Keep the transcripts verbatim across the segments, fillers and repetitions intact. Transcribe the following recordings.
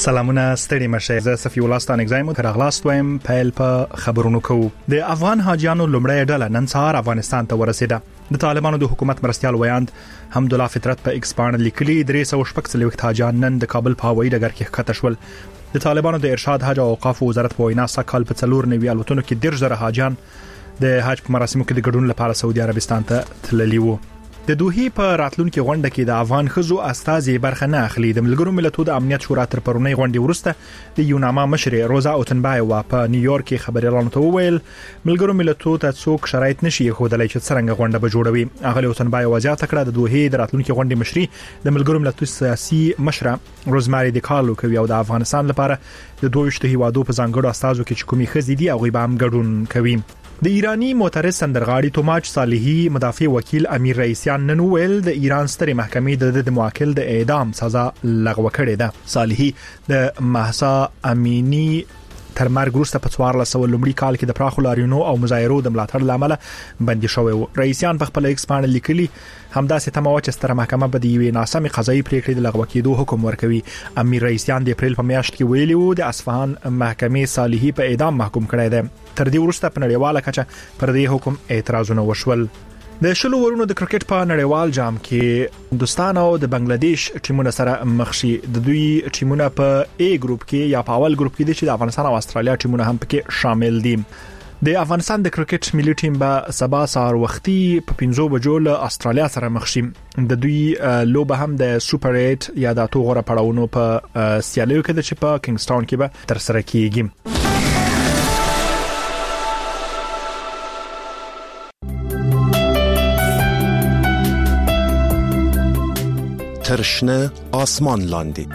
سلامونه ستړي مشه زه صفي الله ستانګزایم تر اغلاست وایم پیل په خبرونو کو د افغان حاجیانو لومړی ډله نن سهار افغانستان ته ورسېده د طالبانو د حکومت مرستيال ویاند حمدالله فطرت په ایکس باندې لیکلي درې سوه شپږ څلوېښت حاجیان نن د کابل په هوایي ډګر کې ښکته شول د طالبانو د ارشاد حج او اوقاف وزارت په وینا سکهال په څلور نوي الوتنو کې ډېر زره حاجیان د حج په مراسمو کې د ګډون لپاره سعودي عربستان ته تللي وو د دوحې په راتلونکو غونډه کې د افغان خزو استازي برخه نه اخلي د ملګرو ملتونو د امنیت شورا تر پرونی غونډې ورسته د یوناما مشر روزا اوتنبایوا په نیویورک کې خبريالانو ته وویل ملګرو ملتونو ته څوک شرایط نشي خودلای چې څنګه غونډه به جوړوي اغلی اوتنبایوا زیاته کړه د دوحې د راتلونکو غونډې مشري د ملګرو ملتونو سیاسي مشره روزماري د کارلو کوي او د افغانستان لپاره د دویشت هیوادو په ځانګړو استازو کې کومي خزې دي او غیبه هم ګډون کوي د ایرانی معترض سندرغاړي توماچ صالحي مدافع وکیل امیر رئیسیان نن ویل د ایران سترې محکمې د موکل د اعدام سزا لغوه کړې ده صالحي د مهسا امینی تر مرګ وروسته په څوارلس سوه لومړي کال کې د پراخو لارینو او مظاهرو د ملاتړ لامل بندي شوی و رئیسیان په خپل ایکس باندې لیکلي همداسې تمه چې ستره محکمه به د یوې ناسمې قضایي پریکړې د لغوه کېدو حکم ورکوي امیر رئیسیان د اپریل په میاشت کې ویلي وو د اصفهان محکمې صالحي په اعدام محکوم کړی دی تر دې وروسته په نړیواله کچه پر دې حکم اعتراضونه وشول د شلو ورونو د کرکټ په نړیوال جام کې هندوستان او د بنگلاديش ټیمونه سره مخ شي د دوی ټیمونه په ای ګروپ کې یا په اول ګروپ کې دي چې د افغانستان او استرالیا ټیمونه هم پکې شامل دي د افغانستان د کرکټ ملي ټیم به سبا سهار وختي په پنځو بجو له استرالیا سره مخ شي د دوی لوبه هم د سوپر ایټ یا د اتو غوړه پړاوونو په سیالیو کې چې په کینګستاون کې به تر سره کیږي ترشنه آسمان لاندی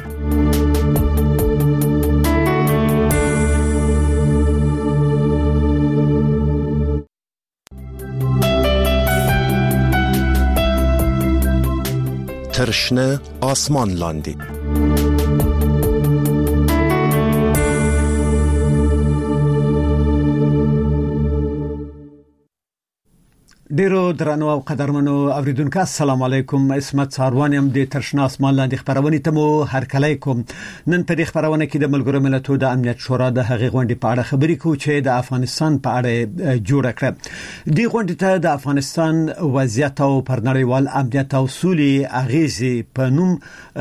ترشنه آسمان لاندی ډیرو درنو او قدرمنو اوریدونکو السلام علیکم اسمت ساروان يم د ترشنا اسمان لاندې خبرونه ته مو هر کله کوم نن په دې خبرونه کې د ملګرو ملتونو د امنیت شورا د هغې غونډې په اړه خبرې کوو چې د افغانستان په اړه جوړ کړه د غونډې ته د افغانستان وضعیت او پر نړیوال امنیت او سولې اغیزې په نوم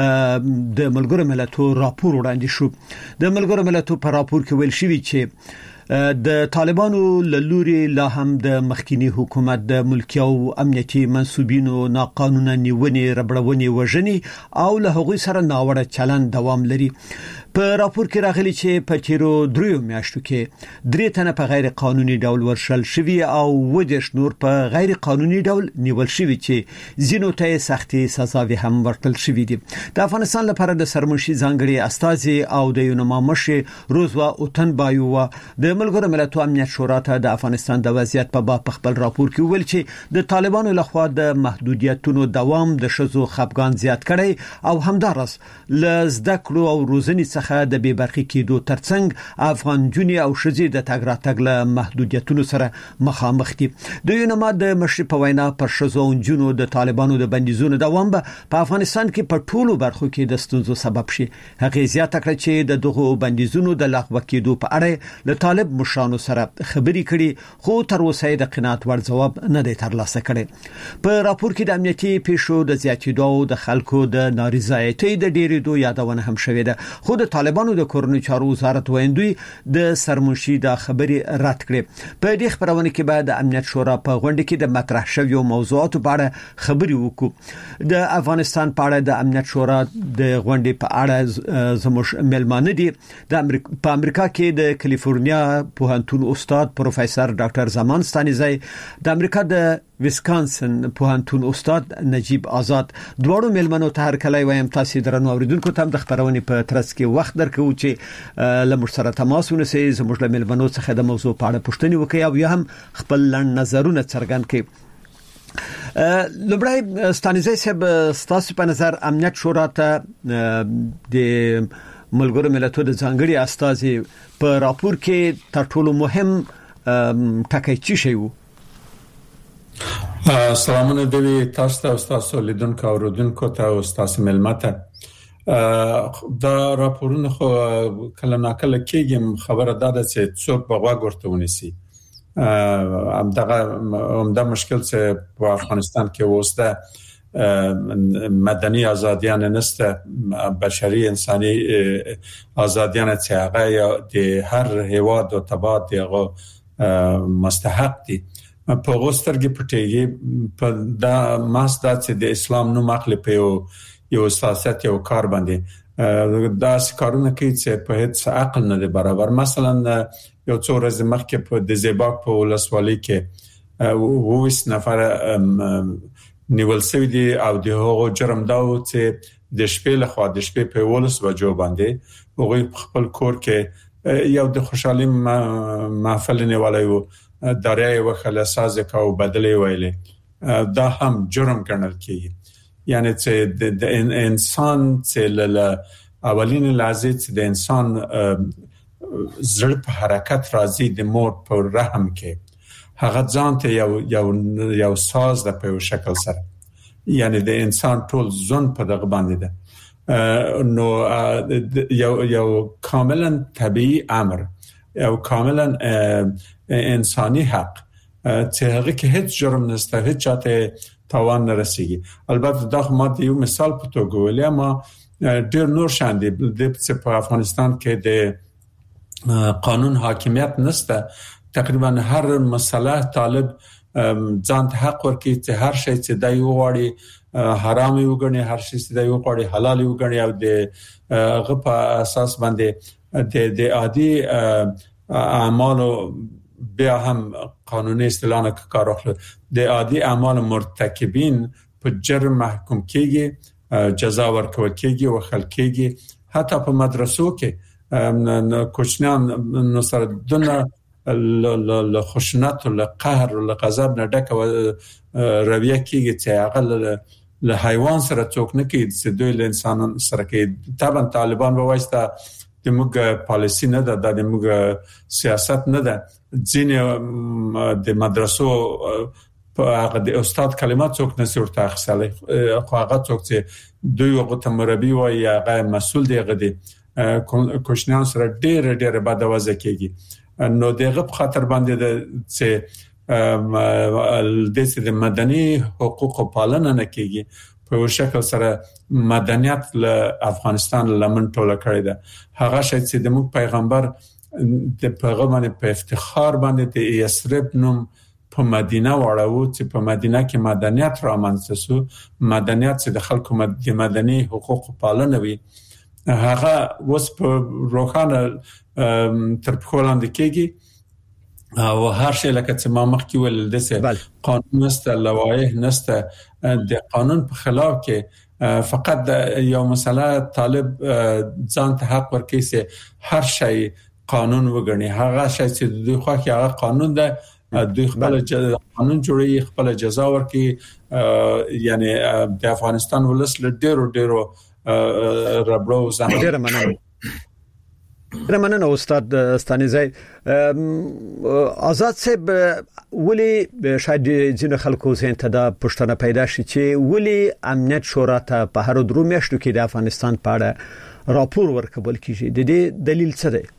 د ملګرو ملتونو راپور وړاندې شو د ملګرو ملتونو په راپور کې ویل شوی چې د طالبانو لوري لا هم د مخکینی حکومت د ملکی او امنیتي منسوبینو ناقانونه نیونې ربړونې وژنې او له هغوی سره ناوړه چلند دوام لري په راپور کې راغلي چې په تیرو دریو میاشتو کې درې تنه په غیر قانوني ډول ورشل شوی او ودیش نور په غیر قانوني ډول نیول شوی چې زینو ته سختي سزاوي هم ورکړل شوی دي د افغانستان لپاره د سرمنشي ځانګړي استازي او د یونما مشر روزوا اوتنبایوا د ملګرو ملتونو امنیت شورا ته د افغانستان د وضعیت په باب خپل راپور کې ویل چې د طالبانو لخوا د محدودیتونو دوام د شذو خپګان زیات کړي او همدارس لزده کړو او روزنی څخه د بې برخې کېدو ترڅنګ افغان جونی او شذې د تګ راتګ له محدودیتونو سره مخامخ دي د یونما د مشر په وینا پر شذو او جنو د طالبانو د بندیزونو دوام په افغانستان کې په ټولو برخو کې د ستونزو سبب شي هغه زیاته کړه چې د دغه بندیزونو د لغوه کېدو په اړه له طالب مشرانو سره خبرې کړي خو تر اوسه د قناعت ور جواب نه دی ترلاسه کړي په راپور کې د امنیتي پیښو د زیاتېدو او د خلکو د نارضایتۍ د ډېرېدو یادونه هم شوې ده خو د طالبانو د کورنۍ چارو وزارت ویندوی د سرمنشي د خبرې رد کړې په دې خبرونه کې بعد د امنیت شورا په غونډه کې د مطرح شویو موضوعاتو په اړه خبرې وکړو د افغانستان په اړه د امنیت شورا د غونډې په اړه زموږ ملمانه دي د امریکا په امریکا کې د کالیفورنیا پوهنتون استاد پروفیسور ډاکټر زمان ستانیزی د امریکا د ویسکانسن پوهنتون استاد نجیب آزاد دوړو ملمنو ته هر کله وایم تاسو درنو اوریدونکو ته د خبرونه په ترڅ کې وخت درکو چې لمر سره تماس ونیسئ زموږ له ملمنو څخه د موضوع په اړه پوښتنه وکړئ او یا هم خپل لړ نظرونه څرګند کړئ لومړی ستانیزی صاحب ستاسو په نظر امنیت شورا ته د ملګرو ملتونو د ځانګړي استازي په راپور کې تر ټولو مهم ټکی چی شی وو سلامونه دوی تاسو ته او تاسو لیدونکو او اوریدونکو ته او تاسو ملمته دا راپورونه خو کله ناکله کېږي خبره ده چې څوک په غوږ ورته ونیسي. ام دغه هم د مشکل چې په افغانستان کې وسته مدني ازادیان نسته، بشري انساني ازادیان چې هغه د هر هیواد او تبعات دغه مستحق دي په غوسترګي پټيږي په دا ماسدا چې د اسلام نوم اخلي په یو یو سیاست یو کار باندې دا کارونه کوي چې په هیڅ عقل نه برابر. مثلا یو څو ورځې مخکې په د زیباک په ولسوالۍ کې وویس نفر نیول شوی دی او د هغو جرم دا و چې د شپې له خوا د شپې په ولس بجو باندې هغه خپل کور کې یو د خوشحالي محفل نیولای و درې وخله ساز کاو بدلې ویلې دا هم جرم ګڼل کیږي. یعنی چې د انسان چې له اولین لحظه چې د انسان زړه په حرکت راځي د مور په رحم کې هغه ځان ته یو یو یو ساز د په شکل سره، یعنی د انسان ټول ځون په دغه باندې ده، نو یو یو کاملا طبيعي امر، یو کاملا انساني حق چې هغه کې هیڅ جرم نشته، هیڅ چاته تاوان نه رسیږي. البته دا ما د یو مثال په توګه ویل، ما ډیر نور شان دي د په افغانستان کې د قانون حاکمیت نشته. تقریبا هر مسله طالب ځان ته حق ورکړي چې هر شی چې د یو غړي حرام یو غني، هر شی چې د یو غړي حلال یو غني، او د غو په اساس باندې د د عادي اعمالو بیا هم قانوني اصطلاح نه کار اخلي. د عادي اعمال مرتکبین په جرم محکوم کیږي، جزا ورکول کیږي او خلک کیږي. حتی په مدرسو کې کوچنیان نو سره دنه له خشونت او له قهر او له غضب نه ډکه رویه کیږي چې هغه له حیوان سره څوک نه کوي چې دوی له انسانان سره کوي. طبعا طالبان به وایسته د موږ پالیسی نه ده، د موږ سیاست نه ده. ځینې د مدرسو په هغه د استاد کلمات څوک نه سورته اخیستل، خو هغه څوک چې دوی هغه ته مربي وایي هغه مسول دی، هغه دی کوشنیان سره ډېر ډېر بد وضع کیږي. نو دغه په خاطر باندې چې د مدني حقوقو پالنه نه کیږي په شکل سره مدنیت له افغانستان لمن ټوله کړی ده. هغه شی چې د موږ پیغمبر د پیغمبر په افتخار باندې د یثرب نوم په مدینه واړو چې په مدینه کې مدنیت رامنځته شو، مدنیت چې د خلکو د مدني حقوقو پالنه وي، هغه اوس په روښانه تر په لاندې کېږي. او هر شی لکه چې ما مخکې ویل د قانون نشته، لوایح نشته. د قانون په خلاف کې فقط یو مسله طالب ځان ته حق ورکړي چې هر شی قانون وګڼي، هغه شی چې دوی خوښي هغه قانون ده، دوی خپل قانون جوړي، خپل جزا ورکړي. یعنی د افغانستان ولس له ډیرو ډیرو ربړو ځان ډیر مننه. رمننه استاد ستانیزی. آزاد صاحب ولی شاید ځینې خلکو زین ته دا پښتنه پیدا شي چې ولی امنیت شورا ته په هر درو میاشتو کې د افغانستان په اړه راپور ورکول کیږي، د دې دلیل څه دی؟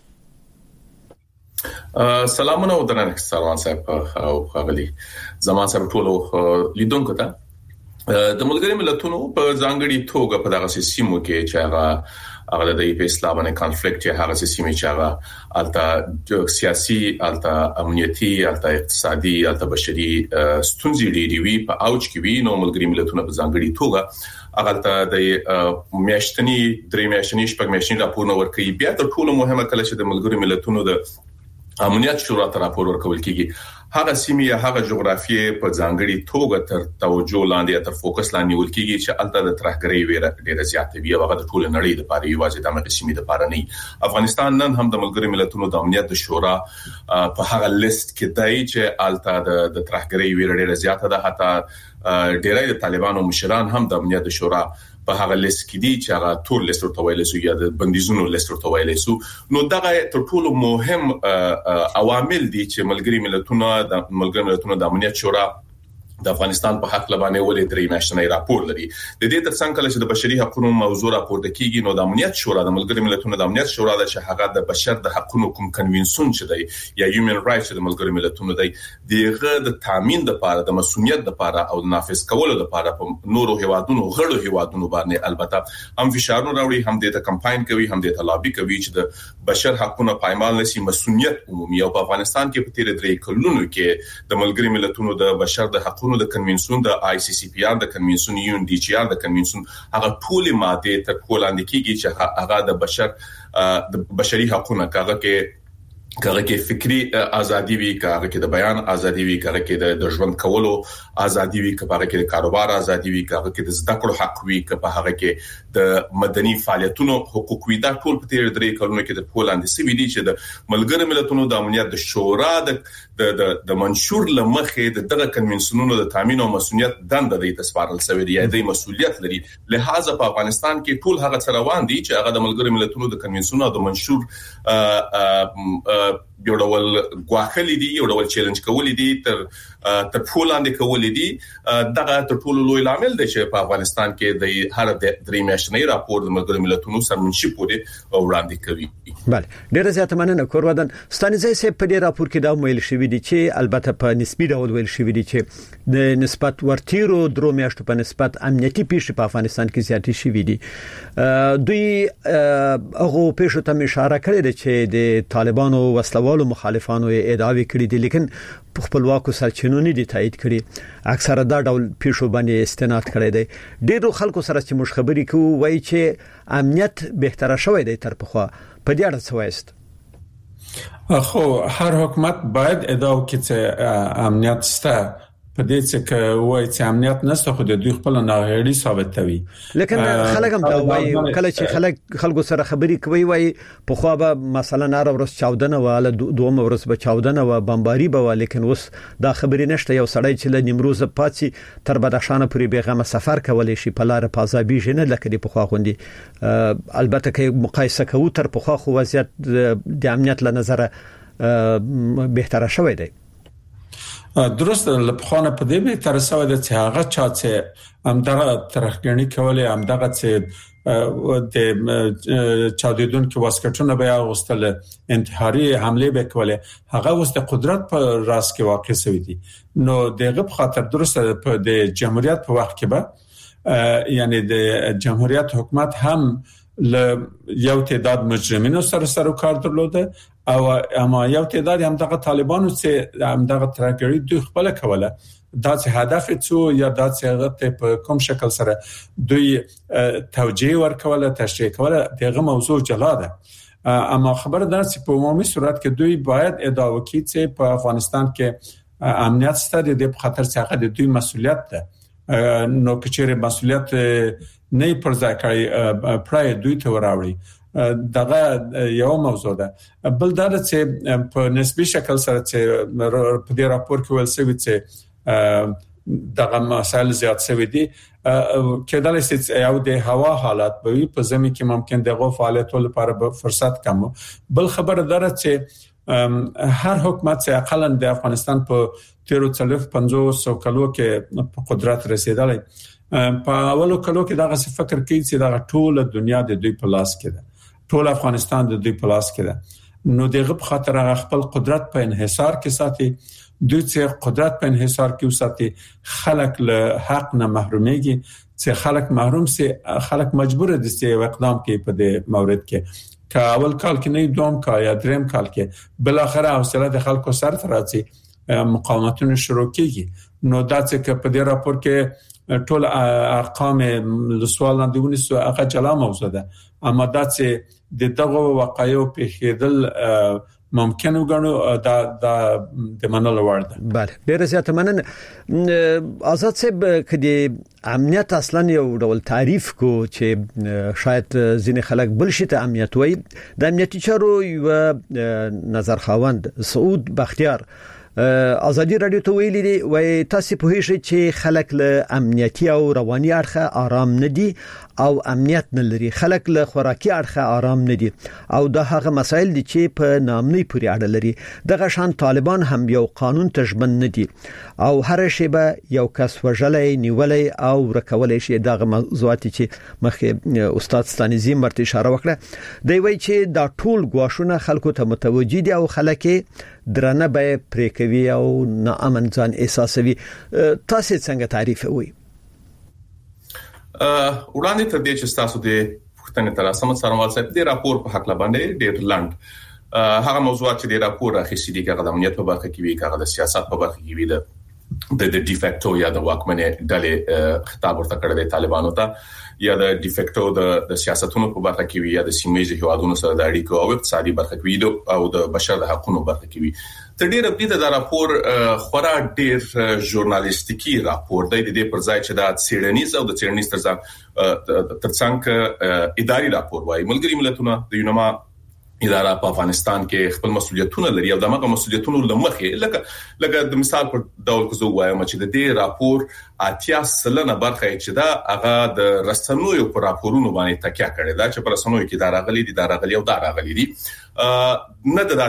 سلامونه او درنښت سلام صاحب او خغلی زمان صاحب ټولو لیدونکو ته. د ملګری ملتونو په ځانګړي توګه په دغه سیمو کې چې هغه هغه د اسلامي کنفلیکټ یا هغه سیمې چې هغه الته سیاسي، الته امنیتي، الته اقتصادي، الته بشري ستونزې ډېرې وي په اوج کې وي. نو ملګری ملتونو په ځانګړي توګه هغه ته د میاشتنی درې میاشتنی شپږ میاشتنی راپورونه ورکوي. بیا تر ټولو مهمه کله چې د ملګری ملتونو د امنیت شورا ته راپور ورکول کیږي، هغه سیمه هغه جغرافیه په ځانګړي توګه تر توجه لاندې تر فوکس لاندې ول کیږي چې الته د ترهګرۍ ویره ډیره زیاته وي. هغه د ټول نړۍ لپاره یو واځي د مقسمې لپاره نه. افغانستان نن هم د ملګری ملتونو د امنیت شورا په هغه لیست کې دی چې الته د ترهګرۍ ویره ډیره زیاته ده. حتی ډیری د طالبانو مشران هم د امنیت شورا په هغه لیست کې دي چې هغه ټول لیست ورته ویل شو یا د بندیزونو لیست ورته ویل شو. نو دغه تر ټولو مهم عوامل دي چې ملګری ملتونو د ملګری ملتونو د امنیت شورا د افغانستان په حق لبانه ولې درې میاشتنی راپور لري. د دې ترڅنګ کله چې د بشري حقوقو موضوع راپورته کیږي نو د امنیت شورا د ملګرو ملتونو د امنیت شورا د شهغه د بشر د حقوقو کوم کنونسیون چې دی یا هیومن رائټس د ملګرو ملتونو دی دغه د تامین د لپاره د مسؤلیت د لپاره او د نافذ کولو لپاره په نورو هیوادونو غړو هیوادونو باندې البته هم فشارونه راوړي هم د کمپاین کوي هم د لابي کوي چې د بشر حقوقو پایمال نشي مسؤلیت عمومي او په افغانستان کې په تیر درې کلونو کې د ملګرو ملتونو د بشر د حقوقو د کنونسیون د آی سی سی پی آر د کنونسیون یو ان ډي جی آر د کنونسیون هغه ټول ماده تر کولاندې کیږي چې هغه د بشر د بشري حقوقو کاغه کې کاغه کې فکری ازادي وی کاغه کې د بیان ازادي وی کاغه کې د ژوند کولو ازادي وی کاغه کې د کاروبار ازادي وی کاغه کې د زده کړو حق وی کاغه کې د مدني فعالیتونو حقوق وی دا ټول په تیر درې کلونو کې د پولاند سی وی دي چې د ملګرو ملتونو د امنیت د شورا د د د منشور لمخې د دغه کنونسیونونو د تامین او مسؤلیت دنده د تسپارل سوي دی د مسؤلیت لري. لہذا په افغانستان کې ټول هغه څه روان دي چې هغه د ملګرو ملتونو د کنونسیونونو د منشور یو ډول غواخلې دي یو ډول چیلنج کولې دي تر تر پولاند کولې دي دغه تر ټولو لوی عامل دی چې په افغانستان کې د هر د درې میاشتنی راپور د ملګرو ملتونو سرمنشي پورې وړاندې کوي. بله ډیره زیاته مننه کورودن ستانیزه سه په دې راپور کې دا ویل شوی دی چې البته په نسبی ډول ویل شوی دی چې د نسبت ورتیرو درو میاشتو په نسبت امنیتي پیښې په افغانستان کې زیاتې شوې دي. دوی هغه پیښو ته اشاره کړې ده چې د طالبانو وسلوالو مخالفانو ادعاوې کړې دي لیکن په خپلواکو سرچینو نه دي تایید کړي. اکثره دا ډول پیښو باندې استناد کړي دي. ډیرو خلکو سره چې موږ خبرې کوو وایي چې امنیت بهتره شوی دی تر پخوا. په دې اړه څه وایست؟ خو هر حکومت باید ادعا وکړي چې امنیت شته. په دې چې وایي چې امنیت نشته خو د دوی خپل ناغېړي ثابتوي. لیکن خلک هم دا وایي کله چې خلک خلکو سره خبرې کوي وایي په خو به مثلا نار ورځ چاودنه واله دوه ورځ به چاودنه و بمباري به لیکن اوس دا خبرې نشته. یو سړی چې له نیمروز پاتې تر بدخشان پورې بیغمه سفر کولای شي په لار پازابي جنه لکه د پخوا غوندي. البته کې مقایسه کوو تر پخوا خو وضعیت د امنیت له نظر بهتره شوی دی. درست لپخانه په دې به تر څو د هغه چا چې همدغه ترخګنی کولې همدغه چې د چاودیدون کې واسکټونه به غوستل انتحاري حمله به کولې هغه اوس د قدرت په راس کې واقع شوی دي. نو دغه په خاطر درست په د جمهوریت په وخت کې به یعنی د جمهوریت حکومت هم ل یو تعداد مجرمینو سره سره کار درلوده او اما یو تعداد هم دغه طالبانو چې هم دغه ترګری دوی خپل کوله دا چې هدف څو یا دا چې په کوم شکل سره دوی توجیه ورکوله تشریح کوله دغه موضوع جلا ده. اما خبر ده چې په عمومي صورت کې دوی باید ادعا وکړي چې په افغانستان کې امنیت ستاسو د خطر څخه د دوی مسؤلیت ده. نو کچېره مسؤلیت نه پر ځای کوي پرای دوی ته وراوړي. دغه یو موضوع ده. بل دا چې په نسبی شکل سره چې په دې راپور کې ول سوي چې دغه مسایل زیات شوي دي کېدای شي یو د هوا حالت به په زمي کې ممکن دغه فعالیتونو لپاره فرصت کم. بل خبر دره چې هر حکومت چې اقلا د افغانستان په تیرو څلور پنځوس کلو کې په قدرت رسیدلی په اولو کلو کې دغه فکر کوي چې دغه ټول دنیا د دوی په لاس کې ده. ټول افغانستان د دوی په لاس کې ده. نو دغه په خاطر هغه خپل قدرت په انحصار کې ساتي. دوی چې قدرت په انحصار کې وساتي خلک له حق نه محروميږي. چې خلک محروم سي خلک مجبور دي چې اقدام کوي په دې مورد کې. که اول کال کې نه دوم کا یا دریم کال کې بل اخر حوصله د خلکو سره راځي مقاومتونه شروع کیږي. نو دا چې په دې راپور کې ټول ارقام له سوال نه دیونه سو هغه جلا موضوع ده. اما دا چې د دغه واقعیو په خېدل ممکن وګڼو دا د منلو وړ ده. بله ډیره زیاته مننه آزاد صاحب. کدي امنیت اصلا یو ډول تعریف کو چې شاید ځینې خلک بل شي ته امنیت وایي. د امنیتي چارو یو نظر خواند سعود بختیار ازادي رادیو ته ویلي دی وای تاسو په هیڅ چې خلک له امنیتي او رواني اړخه آرام نه دي او امنیت نه لري، خلک له خوراکي اړخه آرام نه دي او دا هغه مسایل دي چې په نامنۍ پورې اړه لري. دغه شان طالبان هم یو قانون تشبن نه دي او هر شی به یو کس وژلې نیولې او رکولې شي. دغه موضوعات چې مخکې استاد ستانیزی مرته اشاره وکړه، دی وایي چې دا ټول غواښونه خلکو ته متوجي دي او خلک درنه به پریکوي او ناامن ځان احساسوي. تاسو څنګه تعریف وي؟ وړاندې تر دې چې تاسو د پښتنې تر اسمه سرمال صاحب د راپور په حق باندې ډېر لاند هغه موضوعات چې د راپور راخېسي دي هغه د امنیت په برخه کې وي، هغه د سیاست په برخه کې وي، د د ډیفیکټو یا د واکمنې ډلې خطاب ورته کړی دی طالبانو ته، یا د ډیفیکټو د سیاستونو په برخه کې وي، یا د سیمایي هیوادونو سره د اړیکو او اقتصادي برخه کې وي او د بشر د حقوقو برخه کې وي. تر ډیره په دې د راپور خورا ډیر ژورنالیستیکي راپور دی، د دې پر ځای چې د سیډنیز او د سیډنیز ترڅنګ ترڅنګ اداري راپور وایي. ملګری ملتونه د یونما اداره په افغانستان کې خپل مسولیتونه لري او دغه مسولیتونو لمخې لکه لکه د مثال په ډول کې زه وایم چې د دې راپور اتیا سلنه برخه چې دا هغه د رسنوي په راپورونو باندې تکیه کړي دا چې پر رسنوي کې دا راغلي دي دا راغلي او دا راغلي دي نه دا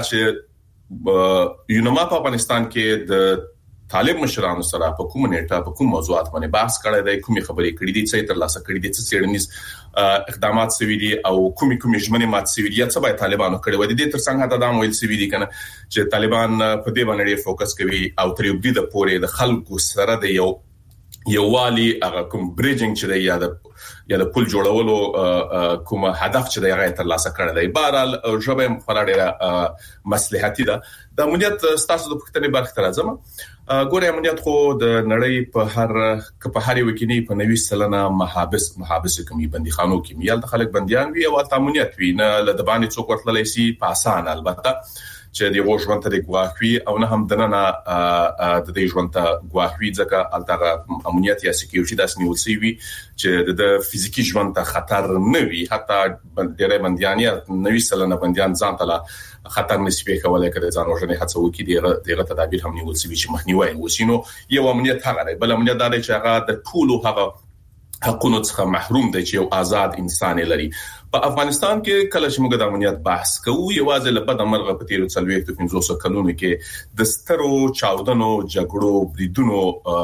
چې یونما په افغانستان کې د طالب مشرانو سره په کوم نیټه په کوم موضوعات باندې بحث کړی دی، کومې خبرې کړې دي، څه تر لاسه کړې دي، څه څېړنیز اقدامات شوي دي او کومې کومې ژمنې مات شوي دي، څه باید طالبانو کړی وي. د دې ترڅنګ دا هم ویل شوي دي کنه چې طالبان په دې باندې ډېر فوکس کوي او تر یو حد پورې د خلکو سره د یو یووالي هغه کوم بریجینګ چې دی یا د یا د پل جوړولو کوم هدف چې دی هغه تر لاسه کړی دی. بهرحال ژبه خورا ډېره مصلحتي ده. د امنیت ستاسو د پښتنې برخه تر ځم ګوره امنیت خو د نړۍ په هر په هر یو کې په نوي سلنه محابس محابس کومي بنديخانو کې میال د خلک بنديان وي او امنیت وي نه د باندې څوک ورتللی سي په اسان البته چې د ژوند ته د ګواښوي او نه هم دنه د دې ژوند ته ګواښوي ځکه الته امنیت یا سکیورټي داس نیول سی وي چې د فزیکی ژوند ته خطر نه وي، حتی ډېر بنديان یا نوي سلنه بنديان ځان ته خطر نسبي کولای کړي ځان وژنې هڅه وکړي دغه دغه تدابیر هم نیول شي چې مخنیوي وشینو. یو امنیت هغه دی، بل امنیت دا دی چې هغه د ټولو هغه حقوقو څخه محروم دی چې یو آزاد انسان لري. په افغانستان کې کله چې موږ د امنیت بحث کوو یوازې لپاره د مرغه په تیرو څلويخ د پنځوس کلونو کې د سترو چاودنو جګړو بریدونو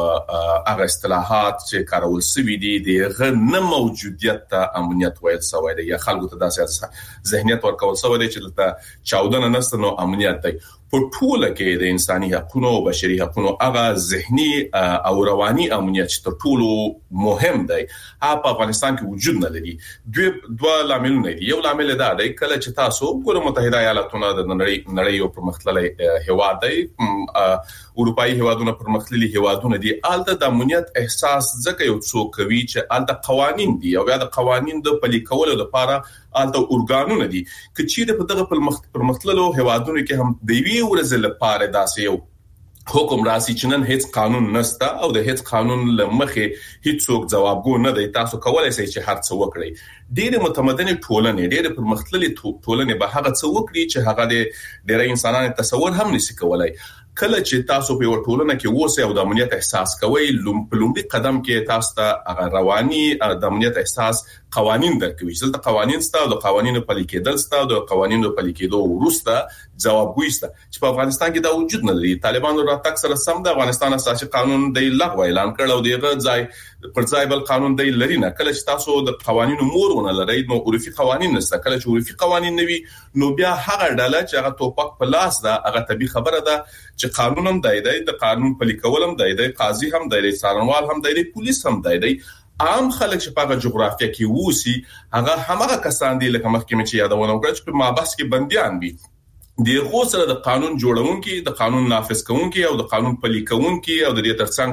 هغه اصطلاحات چې کارول شوي دي دغه نه موجودیت ته امنیت ویل شوی دی یا خلکو ته داسې ذهنیت ورکول شوی دی چې د چاودنه نشته نو امنیت دی. په ټوله کې د انساني حقوقو او بشري حقوقو هغه ذهني او رواني امنیت چې ټولو مهم دی هغه په افغانستان کې وجود نه لري. دوه دوه لاملونه دي. یو لامل دا دی کله چې تاسو ګوره متحده ایالاتونه د نړۍ نړۍ او پرمختللي هیواد دی، اروپאי هیوادونه پرمختللي هیوادونه دي، الته د امنیت احساس ځکه یو څوک کوي چې الته قوانين دي او بیا د قوانين د پلي کولو لپاره الته اورګانونه دي. کچې د دغه پرمختللو هیوادونو کې هم د وی ورزل لپاره داسې یو حکم راسي چې نن هیڅ قانون نشته او د هیڅ قانون لمخې هیڅوک جوابګو نه دی، تاسو کولای شئ چې هر څه وکړئ. ډېر متمدن ټولنې ډېر پرمختللي ټولنې به هغه څه وکړي چې هغه د ډېر انسانانو تصور هم نشي کولای. کله چې تاسو په ټولنه کې اوسئ او د امنیت احساس کوئ لومړی قدم کې تاسو ته هغه رواني د امنیت احساس قوانين درکوي چې د قوانين ستاسو د قوانینو پلي کېدل ستاسو د قوانینو پلي کېدو وروسته جوابګوي ستاسو چې په افغانستان کې دا وجود نه لري. طالبانو راتګ سره سم د افغانستان اساسي قانون د لغوه اعلان کړ او دغه ځای پر ځای بل قانون دی لري نه. کله چې تاسو د قوانینو مورونه لرئ نو عرفي قوانين نشته، کله چې عرفي قوانين نوي نو بیا هغه ډله چې هغه توپک په لاس ده هغه طبي خبره ده چې قانون هم دی دی د قانون پلي کول هم دی دی قاضي هم دی دی څارنوال هم دی دی پولیس هم دی دی عام خلک چې په جغرافیه کې ووسی هغه همغه کسان دي لکه مخکې چې یادونه وکړه چې په مابس کې بنديان دي. د غوسره د قانون جوړونکي د قانون نافذ کوونکي او د قانون پلي کوونکي او د دې ترڅنګ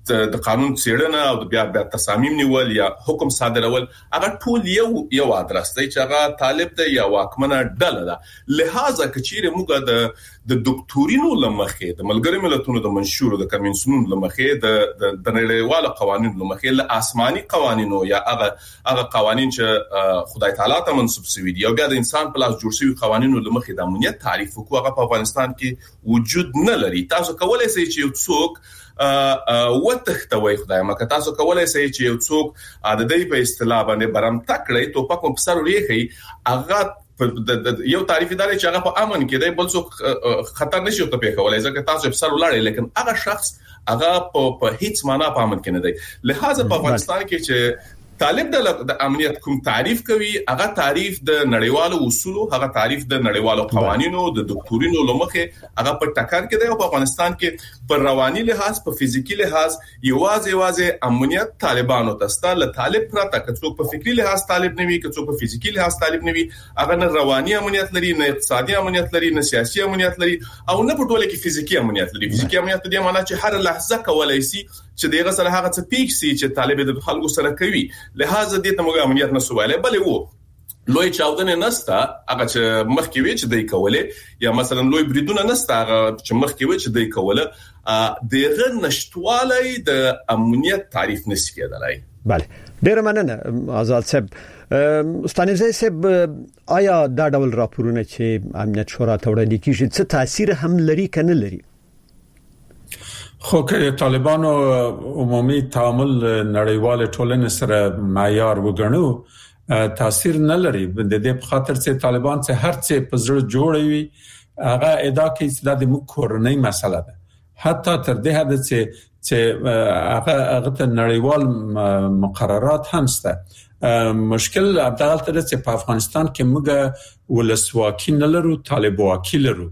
د قانون څېړنه او د بیا بیا تصامیم نیول یا حکم صادرول هغه ټول یو یو ادرس دی چې هغه طالب دی یا واکمنه ډله ده لہذا کچېره موږ د د ډاکټورینو لمخې د ملګری ملتونو د منشور د کنونسیون لمخې د د نړیوالو قوانینو لمخې له آسماني قوانینو یا هغه هغه قوانین چې خدای تعالی ته منسوب شوي دي او بیا د انسان په لاس جوړ شوی قوانینو لمخې د امنیت تعریف وکړه په افغانستان کې وجود نه لري. تاسو کولای شئ چې یو څوک وتښتوي خدای مکه تاسو کولای شئ چې یو څوک د دې په اصطلاح باندې برم تکړی ټوپک په سر وریخي هغه یو تعریف دی چې هغه په امن کې دی بل څوک خطر نشي ته په کولای ځکه تاسو په سر ولاړی لیکن هغه شخص هغه په هیڅ معنا په امن کې نه دی. لہذا په افغانستان کې چې طالب د امنیت کوم تعریف کوي هغه تعریف د نړیوالو اصولو هغه تعریف د نړیوالو قوانینو د ډاکټورینو لمخې هغه په ټکر کې دی او په افغانستان کې پر رواني لحاظ په فزیکی لحاظ یوازې یوازې امنیت طالبانو تاسو له طالب پرته کڅوک په فکری لحاظ طالب نه وي کڅوک په فزیکی لحاظ طالب نه وي هغه نه رواني امنیت لري نه اقتصادي امنیت لري نه سیاسي امنیت لري او نه په ټوله کې فزیکی امنیت لري. فزیکی امنیت د معنی چې هر لحظه کولای شي چې دغه سره هغه څه پیښ شي چې طالب د خلکو سره کوي لہذا دې ته موږ امنیت نه سواله بلې وو لوی چاودنه نستا هغه چې مخکې وی چې دای کوله یا مثلا لوی بریدونه نستا هغه چې مخکې وی چې دای کوله دغه نشټوالای د امنیت تعریف نشي کېدلای. بله ډیر مننه آزاد صاحب. ستانیزه صاحب آیا دا ډول راپورونه چې امنیت شورا ته وړاندې کیږي څه تاثیر هم لري کنه لري؟ خو که طالبانو عمومي تعامل نړیوال ټولنې سره معیار وګڼو تاثیر نه لري. د دې په خاطر چې طالبان چې هر څه په زړه جوړوي هغه ادعا کوي چې د موږ کورنۍ مسله ده حتی تر دې حد چې چې هغه هغه نړیوال مقررات هم شته. مشکل ابدال تر چې په افغانستان کې موږ ولسواکي نه لرو طالب واکي لرو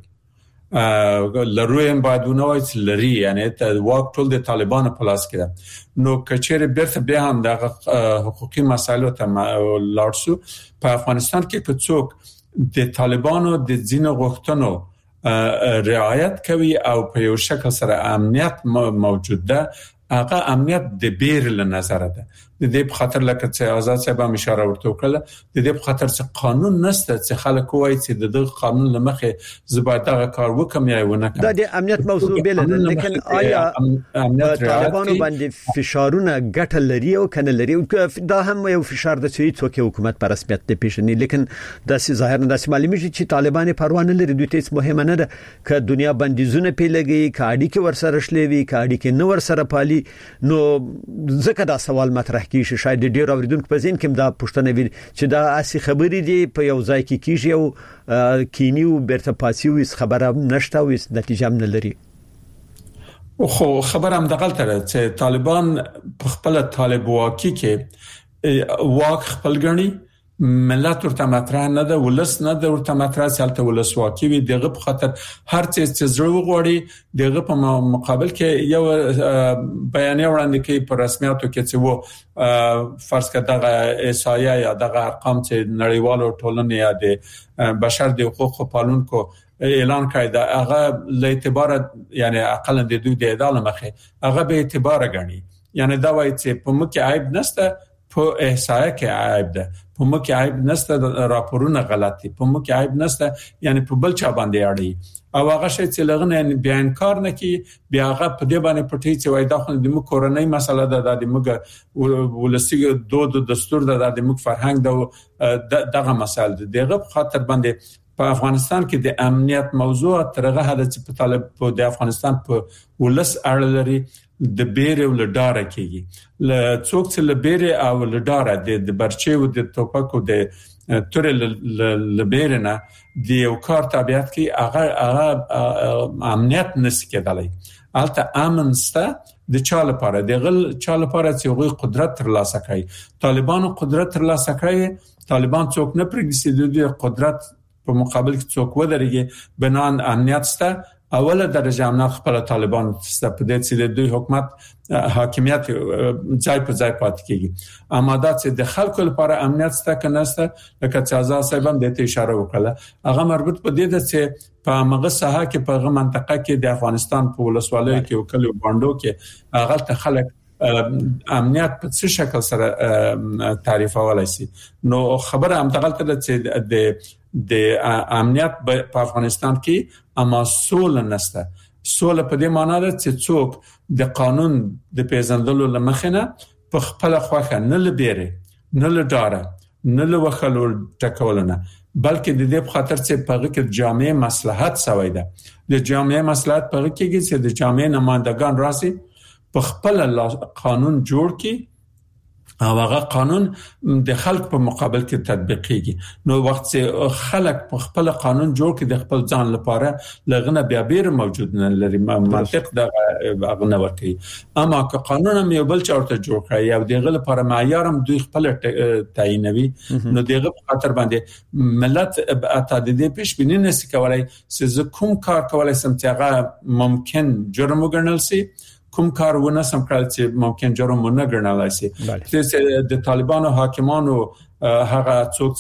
لرویم باید ونوای چې لري یعنی ته واک ټول د طالبانو په لاس کې ده نو کچېره بیرته بیا هم د حقوقي مسایلو ته لاړ شو. په افغانستان کې که څوک د طالبانو د ځینو غوښتنو رعایت کوي او په یو شکل سره امنیت موجود ده هغه امنیت د بیر له نظر ده. د دې په خاطر لکه چې آزاد صاحب هم اشاره ورته وکړه د دې په خاطر چې قانون نشته چې خلک وایي چې د قانون لمخې زبایت هغه کار وکم یا ونه کړم. دا د امنیت موضوع بیل ده لیکن آیا طالبانو باندې فشارونه ګټه لري او کنه لري دا هم یو فشار د چې څوک حکومت پر رسمیت نه پیژني لیکن د سي ظاهر نه د معلومي چې طالبان پروا نه لري دوی ته مهمه نه ده ک دنیا بندیزونه پیلګي کاډي کې ورسره شلوي کاډي کې نو ورسره پالي نو ځکه دا سوال مطرح کیږي شاید ډیر اوریدونکو په ځین کې دا پوښتنه وي چې دا اسی خبرې دي په یو ځای کې کیږي او کینیو بیرته پاسیو هیڅ خبره نشته او هیڅ نتیجه هم نه لري. خو خبر هم دغه تر چې طالبان په خپل طالب واکي کې واک خپل غني ملت ورته مطرح نه ده ولس نه ده ورته مطرح سالته ولس واکي وي دغه په خاطر هر څه چې زړه وغوړي دغه په مقابل کې یو بیان وړاندې کوي په رسمیاتو کې چې وو فرض کړه دغه احصایه یا دغه ارقام چې نړیوالو ټولنې یا د بشر د حقوقو پالونکو اعلان کړی دا هغه له اعتبار یعنی اقل د دوی د ادعا مخه هغه به اعتبار غني یعنی دا وایي چې په مکه عیب نشته په احصایه کې عیب ده په مکه عیب نشته راپورونه غلط دي په مکه عیب نشته یعنی په بل چا باندې اړي او هغه شی چې لغنه بیان کار نه کی بیا هغه په دې باندې پټي چې وای داخله د مو کورنۍ مسله ده د موږ ولسی دود دستور ده د موږ فرهنګ ده دغه مسله ده دغه خاطر باندې په افغانستان کې د امنیت موضوع ترغه هدا چې په طالب په د افغانستان په ولس اړه لري د بیره ول ډاره کیږي ل څوک چې ل بیره او ل ډاره د برچي او د توپکو د تر ل بیره نه د یو کار طبيعت کې هغه هغه امنیت نس کېدلای البته امنسته د چا لپاره د غل چا لپاره چې غوي قدرت تر لاسه کوي طالبانو قدرت تر لاسه کوي طالبان څوک نه پرېږدي د قدرت په مقابل کې څوک ودرېږي بنان امنیت سته اوله درجه امنیت خپل طالبان ستپدې چې د دوی حکومت حاکمیت ځای په ځای پاتې کیږي اما دا چې د خلکو لپاره امنیت ست کنهسته لکه چې آزاد صاحب هم د اشاره وکړه هغه مربوط په دې ده چې په هغه ساحه کې په هغه منطقه کې د افغانستان په ولسوالیو کې او کلی باندو کې هغه ته خلک امنیت په څه شکل سره تعریفولای شي نو خبره هم دغلته ده چې د د امنیت په افغانستان کې اما سول نشته سول په دې معنی ده چې څوک د قانون د پیژندلو لمخنه په خپل خوخه نه لبيره نه لډاره نه لوخلو ټکولنه بلکې د دې په خاطر چې په کې جامع مصلحت سوي ده د جامع مصلحت په کې چې د جامع نمائندگان راسي په خپل قانون جوړ کی او هغه قانون د خلک په مقابل کې تطبیقيږي نو وخت چې خلک په خپل قانون جوړ کړي د خپل ځان لپاره لغنه بیا بیر موجود نه لري منطق د غنه ورکي اما که قانون هم یو بل چارته جوړ کړي او دغه لپاره معیار هم دوی خپل تعینوي نو دغه په خاطر باندې ملت اتعددي پیش بینی نشي کولای چې کوم کار کولای سم چې هغه ممکن جرم وګڼل شي کوم کار ونه سم کړل چې ممکن جرم نه ګڼلای شي چې د طالبانو حاکمانو هغه څوک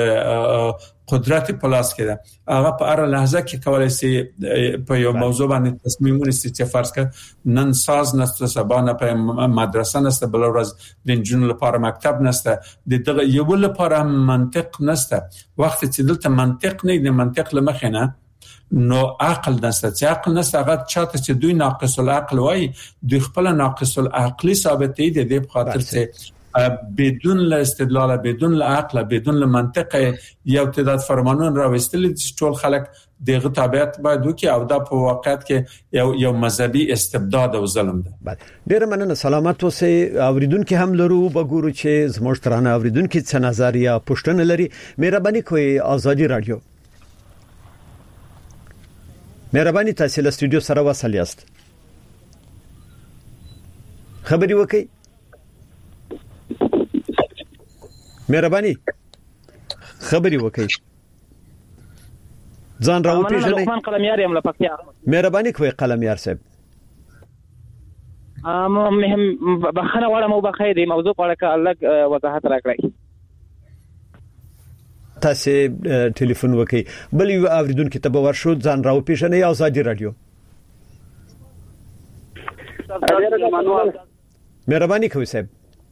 قدرت په لاس کې ده هغه په اړه لحظه کې کولای شي په یو موضوع باندې تصمیم ونیسي چې فرض کړه نن ساز نسته سبا نه په مدرسه نسته بل ورځ د جنونو لپاره مکتب نسته د دغه یو لپاره منطق نسته وخت چې دلته منطق نه د منطق لمخینه نو عقل نسته چې عقل نسته هغه چاته چې دوی ناقص العقل وای دوی خپل ناقص العقلی ثابتې دي د خاطر چې بدون له استدلال بدون له عقل بدون له منطق یو تعداد فرمانون راوستل چې ټول خلک دغه تابعیت باید وکي او دا په واقعیت کې یو یو مذهبي استبداد او ظلم ده ډیر مننه سلامت اوسئ اوریدونکو هم لرو وګورو چې زموږ ترانه اوریدونکو څه نظر یا پوښتنه لري مهرباني کوئ آزادي رادیو مهرباني تاسو له استودیو سره وصل یاست خبري وکي مهرباني خبري وکي ځان راو پیژنئ لقمان قلمیار یم لپکیا مهرباني کوئ قلمیار صاحب ام مهم بخنه وړه مو بخیر دی موضوع په اړه الګ وضاحت راکړئ تاسو ټلیفون وکي بل یو اوریدونکو ته به ورشو ځان راو پیژنئ آزادي رادیو مهرباني کوئ صاحب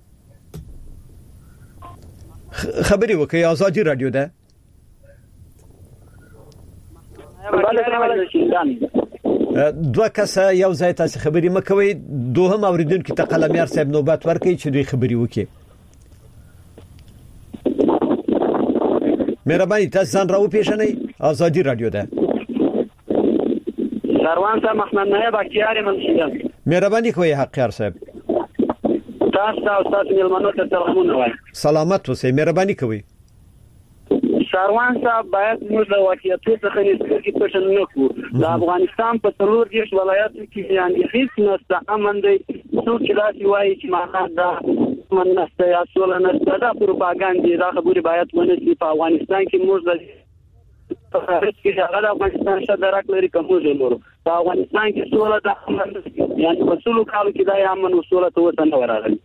خبري وکي آزادي رادیو ده دوه کسه یو ځای تاسو خبري مکوي دوهم اوریدونکو ته قلمیار صاحب نوبت ورکړي چې دوی خبري وکي مهرباني تاسو ځان راو پیژنئ آزادي رادیو ده سروان صاحب محمد نایب اختیار منشیان مهرباني کوئ حقیار صاحب تاسو او تاسو ملمنو ته سلامونه وایم سلامت اوسئ مهرباني کوئ سروان صاحب باید موږ د واقعیتو څخه نسبت کې پټ نه کوو د افغانستان په څلور دیش ولایاتو کې یعنی هیڅ نسته امن دی څوک چې لاسي وایي چې ماخه دا من نسته یا سول نسته دا پروپاګاندا دا خبره باید ونه شي په افغانستان کې موږ د تاریخ کې هغه د افغانستان شدرک لري کوم ځلورو په افغانستان کې سوله د امن یعنی په څلو کالو کې د امن او سوله ته وته نه ورغلي